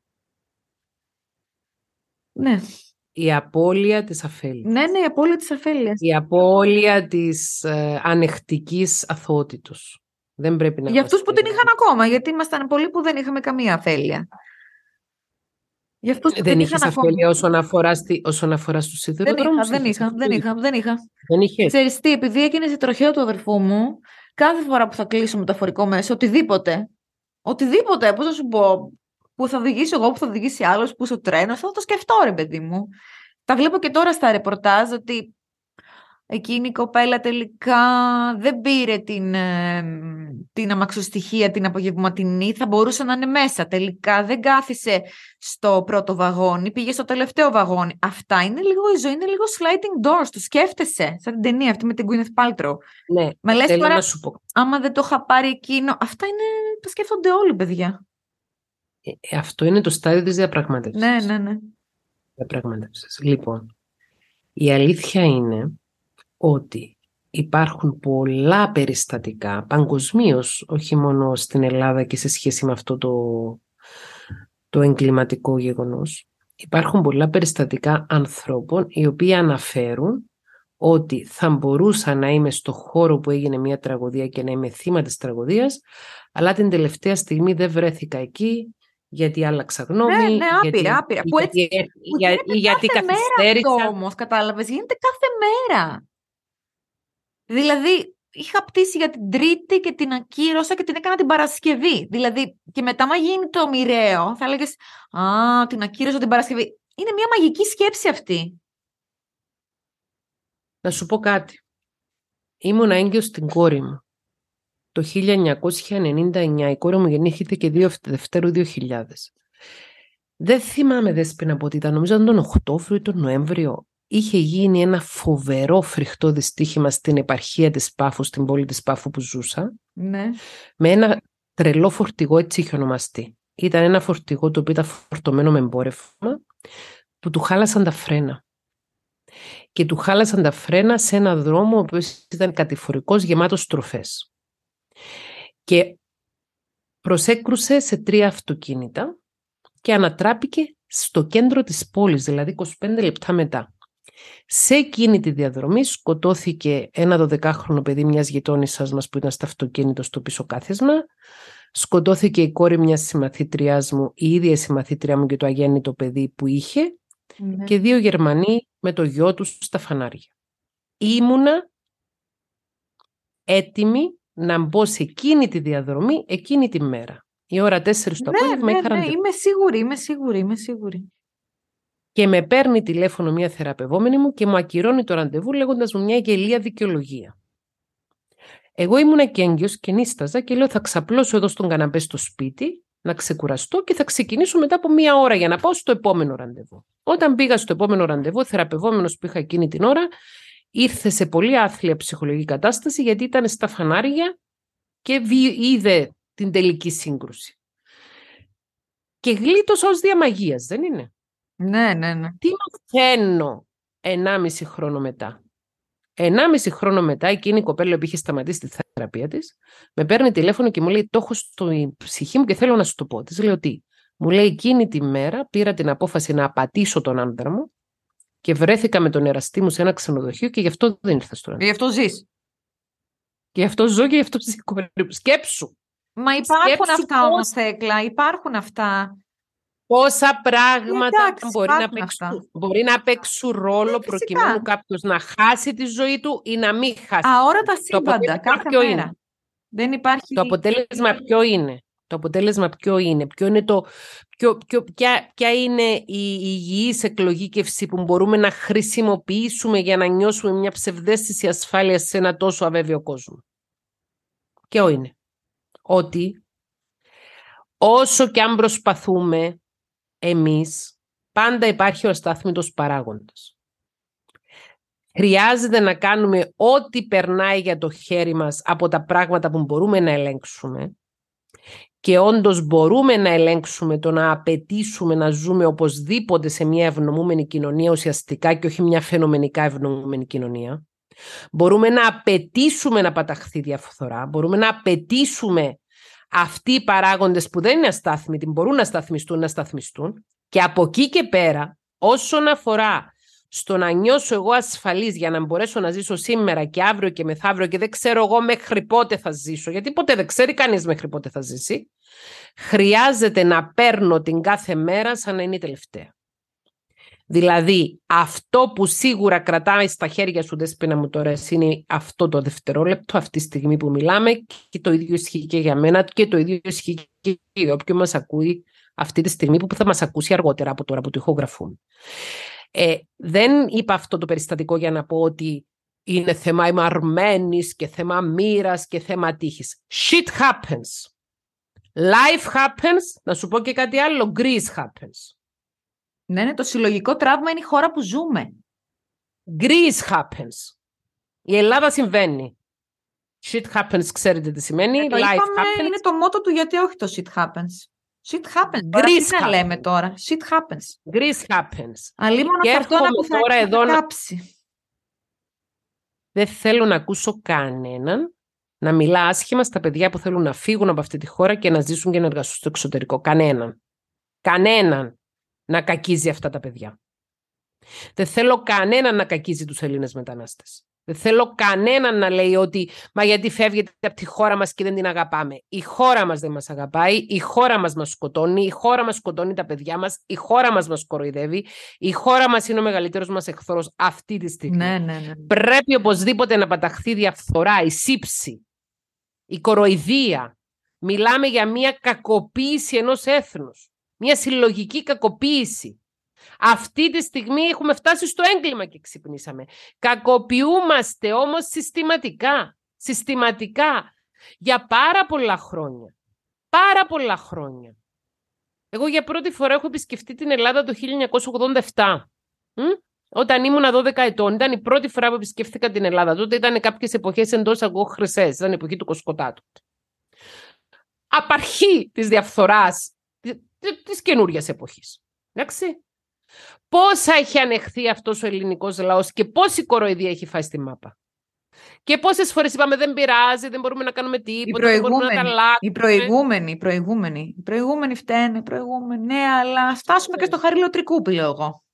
Speaker 1: Ναι.
Speaker 2: Η απώλεια της αφέλειας.
Speaker 1: Ναι, η απώλεια της αφέλειας.
Speaker 2: Η απώλεια της ανεκτικής αθωότητος. Δεν πρέπει να
Speaker 1: για αυτούς που την είχαν ακόμα, γιατί ήμασταν πολλοί που δεν είχαμε καμία αφέλεια. Για αυτούς που
Speaker 2: δεν είχες αφέλεια όσον αφορά στους σιδηροδρόμους?
Speaker 1: Δεν είχα.
Speaker 2: Δεν είχες.
Speaker 1: Ξέρεις τι, επειδή έγινε σε τροχαίο του αδερφού μου, κάθε φορά που θα κλείσω μεταφορικό μέσο, οτιδήποτε, πώς θα σου πω, που θα οδηγήσει εγώ, που θα οδηγήσει άλλος, που στο τρένο, θα το σκεφτώ, ρε παιδί μου. Τα βλέπω και τώρα στα ρεπορτάζ ότι εκείνη η κοπέλα τελικά δεν πήρε την αμαξοστοιχεία την απογευματινή, θα μπορούσε να είναι μέσα. Τελικά δεν κάθισε στο πρώτο βαγόνι, πήγε στο τελευταίο βαγόνι. Αυτά είναι λίγο η ζωή, είναι λίγο sliding doors. Το σκέφτεσαι, σαν την ταινία αυτή με την Gwyneth Paltrow.
Speaker 2: Ναι,
Speaker 1: με λες τώρα,
Speaker 2: να σου πω.
Speaker 1: άμα δεν το είχα πάρει εκείνο, αυτά είναι, τα σκέφτονται όλοι, παιδιά.
Speaker 2: Αυτό είναι το στάδιο της διαπραγμάτευσης.
Speaker 1: Ναι.
Speaker 2: Διαπραγμάτευσης. Λοιπόν, η αλήθεια είναι ότι υπάρχουν πολλά περιστατικά παγκοσμίως, όχι μόνο στην Ελλάδα και σε σχέση με αυτό το εγκληματικό γεγονός. Υπάρχουν πολλά περιστατικά ανθρώπων οι οποίοι αναφέρουν ότι θα μπορούσα να είμαι στο χώρο που έγινε μια τραγωδία και να είμαι θύμα της τραγωδίας, αλλά την τελευταία στιγμή δεν βρέθηκα εκεί γιατί άλλαξα γνώμη.
Speaker 1: Ναι, άπειρα.
Speaker 2: Γιατί καθυστέρησα.
Speaker 1: Αυτό όμως, κατάλαβες, γίνεται κάθε μέρα. Δηλαδή, είχα πτήσει για την Τρίτη και την ακύρωσα και την έκανα την Παρασκευή. Δηλαδή, και μετά, μα γίνει το μοιραίο, θα έλεγες, την ακύρωσα την Παρασκευή. Είναι μια μαγική σκέψη αυτή.
Speaker 2: Να σου πω κάτι. Ήμουν έγκυος στην κόρη μου. Το 1999 η κόρη μου γεννήθηκε 2 Δευτέρου 2000. Δεν θυμάμαι, Δέσποινα, από ότι ήταν, νομίζω ήταν τον Οκτώβριο ή τον Νοέμβριο. Είχε γίνει ένα φοβερό φρικτό δυστύχημα στην επαρχία της Πάφου, στην πόλη της Πάφου που ζούσα.
Speaker 1: Ναι.
Speaker 2: Με ένα τρελό φορτηγό, έτσι είχε ονομαστεί. Ήταν ένα φορτηγό το οποίο ήταν φορτωμένο με εμπόρευμα, που του χάλασαν τα φρένα. Και του χάλασαν τα φρένα σε ένα δρόμο ο οποίος ήταν κατηφορικός, γεμάτος στροφές. Και προσέκρουσε σε 3 αυτοκίνητα και ανατράπηκε στο κέντρο της πόλης, δηλαδή 25 λεπτά μετά. Σε εκείνη τη διαδρομή σκοτώθηκε ένα 12χρονο παιδί μιας γειτόνισσας μας που ήταν στο αυτοκίνητο στο πίσω κάθισμα. Σκοτώθηκε η κόρη μιας συμμαθήτριάς μου, η ίδια συμμαθήτριά μου και το αγέννητο παιδί που είχε, και 2 Γερμανοί με το γιο τους στα φανάρια. Ήμουνα έτοιμη να μπω σε εκείνη τη διαδρομή εκείνη τη μέρα. Η ώρα 4 το απόγευμα είχα ραντεβού.
Speaker 1: Είμαι σίγουρη.
Speaker 2: Και με παίρνει τηλέφωνο μια θεραπευόμενη μου και μου ακυρώνει το ραντεβού λέγοντας μου μια γελία δικαιολογία. Εγώ ήμουνα και έγκυος και νίσταζα και λέω θα ξαπλώσω εδώ στον καναπέ στο σπίτι, να ξεκουραστώ και θα ξεκινήσω μετά από μια ώρα για να πάω στο επόμενο ραντεβού. Όταν πήγα στο επόμενο ραντεβού, ο θεραπευόμενος που είχα εκείνη την ώρα ήρθε σε πολύ άθλια ψυχολογική κατάσταση γιατί ήταν στα φανάρια και είδε την τελική σύγκρουση. Και γλίτωσα ως διαμαγείας, δεν είναι?
Speaker 1: Ναι.
Speaker 2: Τι μαθαίνω 1,5 χρόνο μετά? 1,5 χρόνο μετά, εκείνη η κοπέλα που είχε σταματήσει τη θεραπεία της, με παίρνει τηλέφωνο και μου λέει: το έχω στο ψυχή μου και θέλω να σου το πω. Της λέω τι? Μου λέει: εκείνη τη μέρα πήρα την απόφαση να απατήσω τον άντρα μου και βρέθηκα με τον εραστή μου σε ένα ξενοδοχείο και γι' αυτό δεν ήρθα στο ραντεβού.
Speaker 1: Γι' αυτό ζεις.
Speaker 2: Και γι' αυτό ζω και γι' αυτό ζει. Σκέψου.
Speaker 1: Μα υπάρχουν αυτά όμως, Θέκλα, υπάρχουν αυτά.
Speaker 2: Πόσα πράγματα
Speaker 1: Εντάξει,
Speaker 2: μπορεί να παίξουν ρόλο προκειμένου κάποιος να χάσει τη ζωή του ή να μην χάσει.
Speaker 1: Αόρατα σύμπαντα, κάθε μέρα.
Speaker 2: Είναι.
Speaker 1: Δεν υπάρχει...
Speaker 2: Το αποτέλεσμα ποιο είναι? Το αποτέλεσμα ποιο είναι? Ποια είναι η υγιής εκλογήκευση που μπορούμε να χρησιμοποιήσουμε για να νιώσουμε μια ψευδαίσθηση ασφάλειας σε ένα τόσο αβέβαιο κόσμο? Ποιο είναι? Ότι όσο και αν προσπαθούμε εμείς, πάντα υπάρχει ο αστάθμητος παράγοντας. Χρειάζεται να κάνουμε ό,τι περνάει για το χέρι μας από τα πράγματα που μπορούμε να ελέγξουμε και όντως μπορούμε να ελέγξουμε το να απαιτήσουμε να ζούμε οπωσδήποτε σε μια ευνομούμενη κοινωνία ουσιαστικά και όχι μια φαινομενικά ευνομούμενη κοινωνία. Μπορούμε να απαιτήσουμε να παταχθεί διαφθορά, μπορούμε να απαιτήσουμε αυτοί οι παράγοντες που δεν είναι αστάθμιτοι, μπορούν να σταθμιστούν και από εκεί και πέρα όσον αφορά στο να νιώσω εγώ ασφαλής για να μπορέσω να ζήσω σήμερα και αύριο και μεθαύριο και δεν ξέρω εγώ μέχρι πότε θα ζήσω, γιατί ποτέ δεν ξέρει κανείς μέχρι πότε θα ζήσει, χρειάζεται να παίρνω την κάθε μέρα σαν να είναι η τελευταία. Δηλαδή αυτό που σίγουρα κρατάει στα χέρια σου, Δέσποινα μου, τώρα είναι αυτό το δευτερόλεπτο, αυτή τη στιγμή που μιλάμε, και το ίδιο ισχύει και για μένα και το ίδιο ισχύει και για όποιον μας ακούει αυτή τη στιγμή που θα μας ακούσει αργότερα από τώρα που το ηχογραφούν. Δεν είπα αυτό το περιστατικό για να πω ότι είναι θέμα ημαρμένης και θέμα μοίρας και θέμα τύχης. Shit happens. Life happens. Να σου πω και κάτι άλλο. Greece happens.
Speaker 1: Ναι, το συλλογικό τραύμα είναι η χώρα που ζούμε.
Speaker 2: Greece happens. Η Ελλάδα συμβαίνει. Shit happens, ξέρετε τι σημαίνει.
Speaker 1: Το
Speaker 2: Life
Speaker 1: είπαμε,
Speaker 2: happens.
Speaker 1: είναι το μότο του γιατί όχι το shit happens. Shit happens.
Speaker 2: Greece
Speaker 1: Τι να λέμε τώρα. Shit happens.
Speaker 2: Greece happens.
Speaker 1: Αλίμονο
Speaker 2: Και
Speaker 1: σε αυτό που θα
Speaker 2: τώρα εδώ
Speaker 1: κάψει.
Speaker 2: Δεν θέλω να ακούσω κανέναν να μιλά άσχημα στα παιδιά που θέλουν να φύγουν από αυτή τη χώρα και να ζήσουν και να εργαστούν στο εξωτερικό. Κανέναν να κακίζει αυτά τα παιδιά. Δεν θέλω κανέναν να κακίζει τους Έλληνες μετανάστες. Δεν θέλω κανέναν να λέει ότι μα γιατί φεύγετε από τη χώρα μας και δεν την αγαπάμε. Η χώρα μας δεν μας αγαπάει, η χώρα μας σκοτώνει, η χώρα μας σκοτώνει τα παιδιά μας, η χώρα μας κοροϊδεύει, η χώρα μας είναι ο μεγαλύτερος μας εχθρός αυτή τη στιγμή.
Speaker 1: Ναι.
Speaker 2: Πρέπει οπωσδήποτε να παταχθεί διαφθορά, η σύψη, η κοροϊδία. Μιλάμε για μια κακοποίηση ενός έθνους, μια συλλογική κακοποίηση. Αυτή τη στιγμή έχουμε φτάσει στο έγκλημα και ξυπνήσαμε. Κακοποιούμαστε όμως συστηματικά, για πάρα πολλά χρόνια. Εγώ για πρώτη φορά έχω επισκεφτεί την Ελλάδα το 1987. Όταν ήμουν 12 ετών, ήταν η πρώτη φορά που επισκέφθηκα την Ελλάδα. Τότε ήταν κάποιες εποχές εντός αγώ χρυσές, ήταν η εποχή του Κοσκοτάτου. Απαρχή της διαφθοράς της καινούριας εποχής. Εντάξει. Πόσα έχει ανεχθεί αυτός ο ελληνικός λαός και πόση κοροϊδία έχει φάει στη μάπα. Και πόσες φορές είπαμε δεν πειράζει, δεν μπορούμε να κάνουμε τίποτα, δεν μπορούμε να τα αλλάξουμε.
Speaker 1: Οι προηγούμενοι φταίνε, ναι, αλλά ας φτάσουμε και στο χαρίλο τρικούπι, λέω εγώ.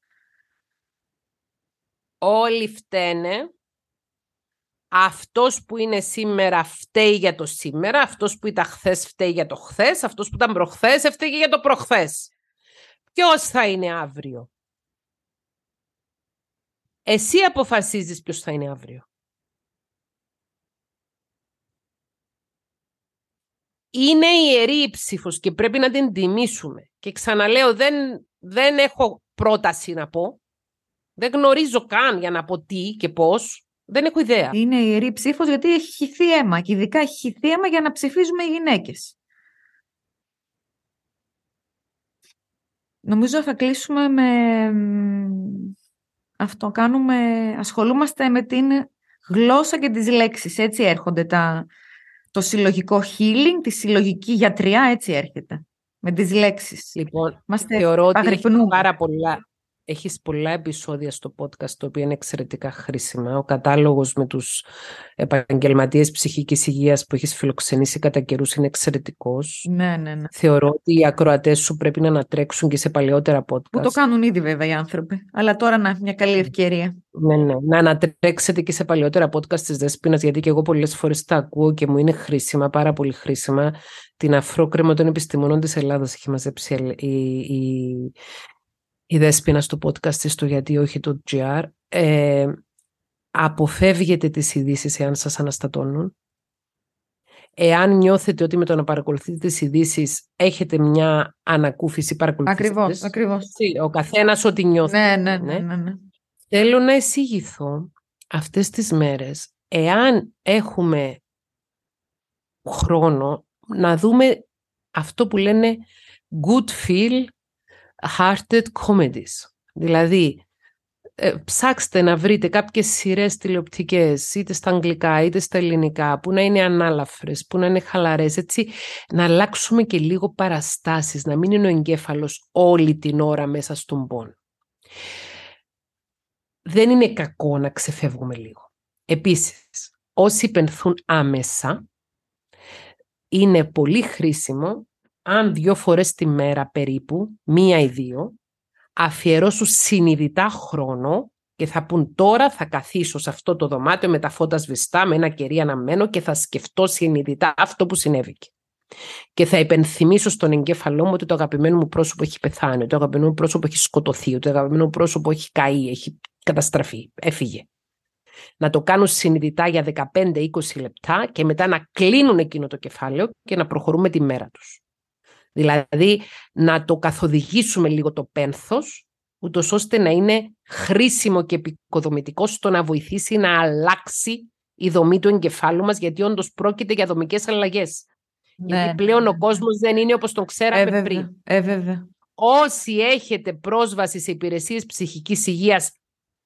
Speaker 2: Όλοι φταίνε. Αυτός που είναι σήμερα φταίει για το σήμερα, αυτός που ήταν χθες φταίει για το χθες, αυτός που ήταν προχθές φταίει για το προχθές. Ποιος θα είναι αύριο? Εσύ αποφασίζεις ποιος θα είναι αύριο. είναι ιερή η ψήφος και πρέπει να την τιμήσουμε. Και ξαναλέω, δεν έχω πρόταση να πω. Δεν γνωρίζω καν για να πω τι και πώς. Δεν έχω ιδέα.
Speaker 1: Είναι ιερή ψήφος γιατί έχει χυθεί αίμα. Και ειδικά έχει χυθεί αίμα για να ψηφίζουμε οι γυναίκες. Νομίζω θα κλείσουμε με αυτό. Ασχολούμαστε με την γλώσσα και τις λέξεις. Έτσι έρχονται το συλλογικό healing, τη συλλογική γιατριά, έτσι έρχεται. Με τις λέξεις.
Speaker 2: Λοιπόν, θεωρώ ότι έχεις πολλά επεισόδια στο podcast, το οποίο είναι εξαιρετικά χρήσιμα. Ο κατάλογος με τους επαγγελματίες ψυχικής υγείας που έχεις φιλοξενήσει κατά καιρούς είναι εξαιρετικός.
Speaker 1: Ναι.
Speaker 2: Θεωρώ ότι οι ακροατές σου πρέπει να ανατρέξουν και σε παλαιότερα podcast.
Speaker 1: Που το κάνουν ήδη βέβαια οι άνθρωποι. Αλλά τώρα μια καλή ευκαιρία.
Speaker 2: Ναι. Να ανατρέξετε και σε παλαιότερα podcast της Δέσποινας, γιατί και εγώ πολλές φορές τα ακούω και μου είναι χρήσιμα, πάρα πολύ χρήσιμα. Την Αφρόκρεμα των Επιστημονών της Ελλάδας έχει μαζέψει η Δέσποινα στο podcast της, το γιατί όχι το GR. Αποφεύγετε τις ειδήσεις εάν σας αναστατώνουν. Εάν νιώθετε ότι με το να παρακολουθείτε τις ειδήσεις έχετε μια ανακούφιση, παρακολουθήστε.
Speaker 1: Ακριβώς.
Speaker 2: Ο καθένας ό,τι νιώθει.
Speaker 1: Ναι.
Speaker 2: Θέλω να εισηγηθώ αυτές τις μέρες, εάν έχουμε χρόνο, να δούμε αυτό που λένε good feel hearted comedies. Δηλαδή, ψάξτε να βρείτε κάποιες σειρές τηλεοπτικές, είτε στα αγγλικά είτε στα ελληνικά, που να είναι ανάλαφρες, που να είναι χαλαρές, έτσι, να αλλάξουμε και λίγο παραστάσεις, να μην είναι ο εγκέφαλος όλη την ώρα μέσα στον πόνο. Δεν είναι κακό να ξεφεύγουμε λίγο. Επίσης, όσοι πενθούν άμεσα, είναι πολύ χρήσιμο αν 2 φορές τη μέρα περίπου, 1 ή 2, αφιερώσουν συνειδητά χρόνο και θα πούν τώρα θα καθίσω σε αυτό το δωμάτιο με τα φώτα σβηστά, με ένα κερί αναμένο και θα σκεφτώ συνειδητά αυτό που συνέβηκε. Και θα υπενθυμίσω στον εγκέφαλό μου ότι το αγαπημένο μου πρόσωπο έχει πεθάνει, ότι το αγαπημένο μου πρόσωπο έχει σκοτωθεί, ότι το αγαπημένο μου πρόσωπο έχει καεί, έχει καταστραφεί, έφυγε. Να το κάνουν συνειδητά για 15-20 λεπτά και μετά να κλείνουν εκείνο το κεφάλαιο και να προχωρούμε τη μέρα τους. Δηλαδή να το καθοδηγήσουμε λίγο το πένθος, ούτως ώστε να είναι χρήσιμο και επικοδομητικό στο να βοηθήσει να αλλάξει η δομή του εγκεφάλου μας, γιατί όντως πρόκειται για δομικές αλλαγές. Γιατί πλέον ο κόσμος δεν είναι όπως τον ξέραμε πριν.
Speaker 1: Βέβαια.
Speaker 2: Όσοι έχετε πρόσβαση σε υπηρεσίες ψυχικής υγείας,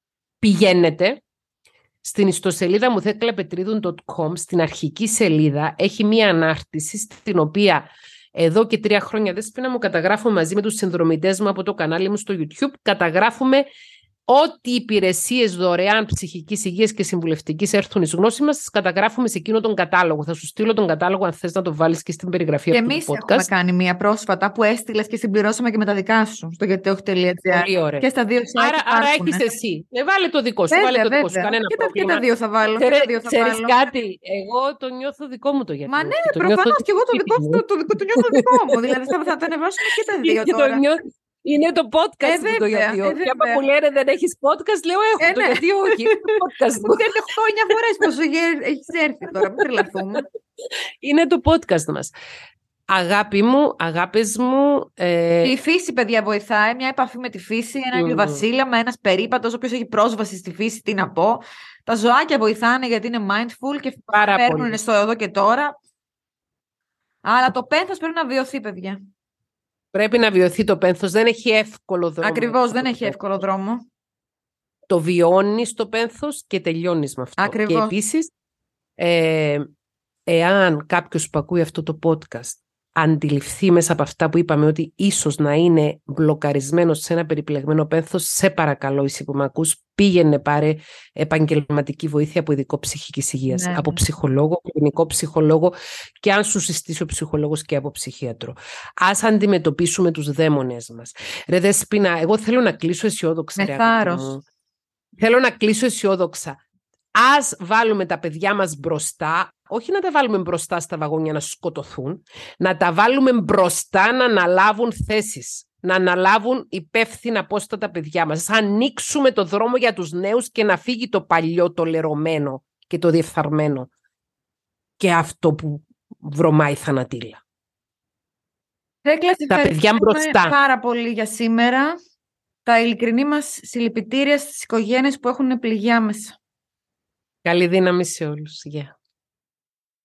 Speaker 2: πηγαίνετε. Στην ιστοσελίδα μου theklapetridou.com, στην αρχική σελίδα, έχει μία ανάρτηση στην οποία εδώ και 3 χρόνια, Δέσποινα μου, καταγράφω μαζί με τους συνδρομητές μου από το κανάλι μου στο YouTube, καταγράφουμε ό,τι υπηρεσίες δωρεάν ψυχικής υγείας και συμβουλευτικής έρθουν εις γνώση μας, τις καταγράφουμε σε εκείνο τον κατάλογο. Θα σου στείλω τον κατάλογο αν θες να το βάλεις και στην περιγραφή αυτού του podcast.
Speaker 1: Και εμείς έχουμε κάνει μία πρόσφατα που έστειλες και συμπληρώσαμε και με τα δικά σου στο γιατιόχι.gr.
Speaker 2: Πολύ ωραία.
Speaker 1: Και στα 2 site
Speaker 2: άρα έχεις εσύ. Βάλε το δικό σου. Βάλε το δικό σου. Κανένα πρόβλημα.
Speaker 1: Και τα 2 θα βάλω.
Speaker 2: Ξέρεις κάτι, εγώ το νιώθω δικό μου το γιατί.
Speaker 1: Μα ναι, προφανώς και εγώ το νιώθω δικό μου. Δηλαδή θα το ανεβάσουμε και τα 2 τώρα.
Speaker 2: Είναι το podcast μου το γιατί. Και άμα μου λένε δεν έχεις podcast, λέω έχω το γιατί όχι. Το podcast μου.
Speaker 1: Μου έρθει 8-9 φορές πόσο έχεις έρθει τώρα, μην τρελαθούμε.
Speaker 2: Είναι το podcast μας. Αγάπη μου, αγάπες μου.
Speaker 1: Η φύση, παιδιά, βοηθάει. Μια επαφή με τη φύση, ένα ηλιοβασίλαμα, ένας περίπατος, όποιος έχει πρόσβαση στη φύση, τι να πω. Τα ζωάκια βοηθάνε γιατί είναι mindful και παίρνουν στο εδώ και τώρα. Αλλά το πένθος πρέπει να βιωθεί, παιδιά.
Speaker 2: Πρέπει να βιωθεί το πένθος. Δεν έχει εύκολο δρόμο.
Speaker 1: Ακριβώς, δεν έχει εύκολο δρόμο.
Speaker 2: Το βιώνεις το πένθος και τελειώνεις με αυτό.
Speaker 1: Ακριβώς.
Speaker 2: Και επίσης, εάν κάποιος που ακούει αυτό το podcast αντιληφθεί μέσα από αυτά που είπαμε ότι ίσως να είναι μπλοκαρισμένος σε ένα περιπλεγμένο πένθος, σε παρακαλώ εσύ που με ακούς, πήγαινε πάρε επαγγελματική βοήθεια από ειδικό ψυχικής υγείας, από ψυχολόγο, κλινικό ψυχολόγο και αν σου συστήσει ο ψυχολόγος και από ψυχίατρο. Ας αντιμετωπίσουμε τους δαίμονες μας. Ρε Δέσποινα, εγώ θέλω να κλείσω αισιόδοξα.
Speaker 1: Με θάρρος.
Speaker 2: Θέλω να κλείσω αισιόδοξα. Ας βάλουμε τα παιδιά μας μπροστά, όχι να τα βάλουμε μπροστά στα βαγόνια να σκοτωθούν, να τα βάλουμε μπροστά να αναλάβουν θέσεις, να αναλάβουν υπεύθυνα πόστα τα παιδιά μας. Ας ανοίξουμε το δρόμο για τους νέους και να φύγει το παλιό, το λερωμένο και το διεφθαρμένο. Και αυτό που βρωμάει θανατήλα.
Speaker 1: Θέκλα, σε
Speaker 2: Τα παιδιά μπροστά.
Speaker 1: πάρα πολύ για σήμερα. Τα ειλικρινή μας συλληπιτήρια στις οικογένειες που έχουν πληγεί άμεσα.
Speaker 2: Καλή δύναμη σε όλους. Γεια.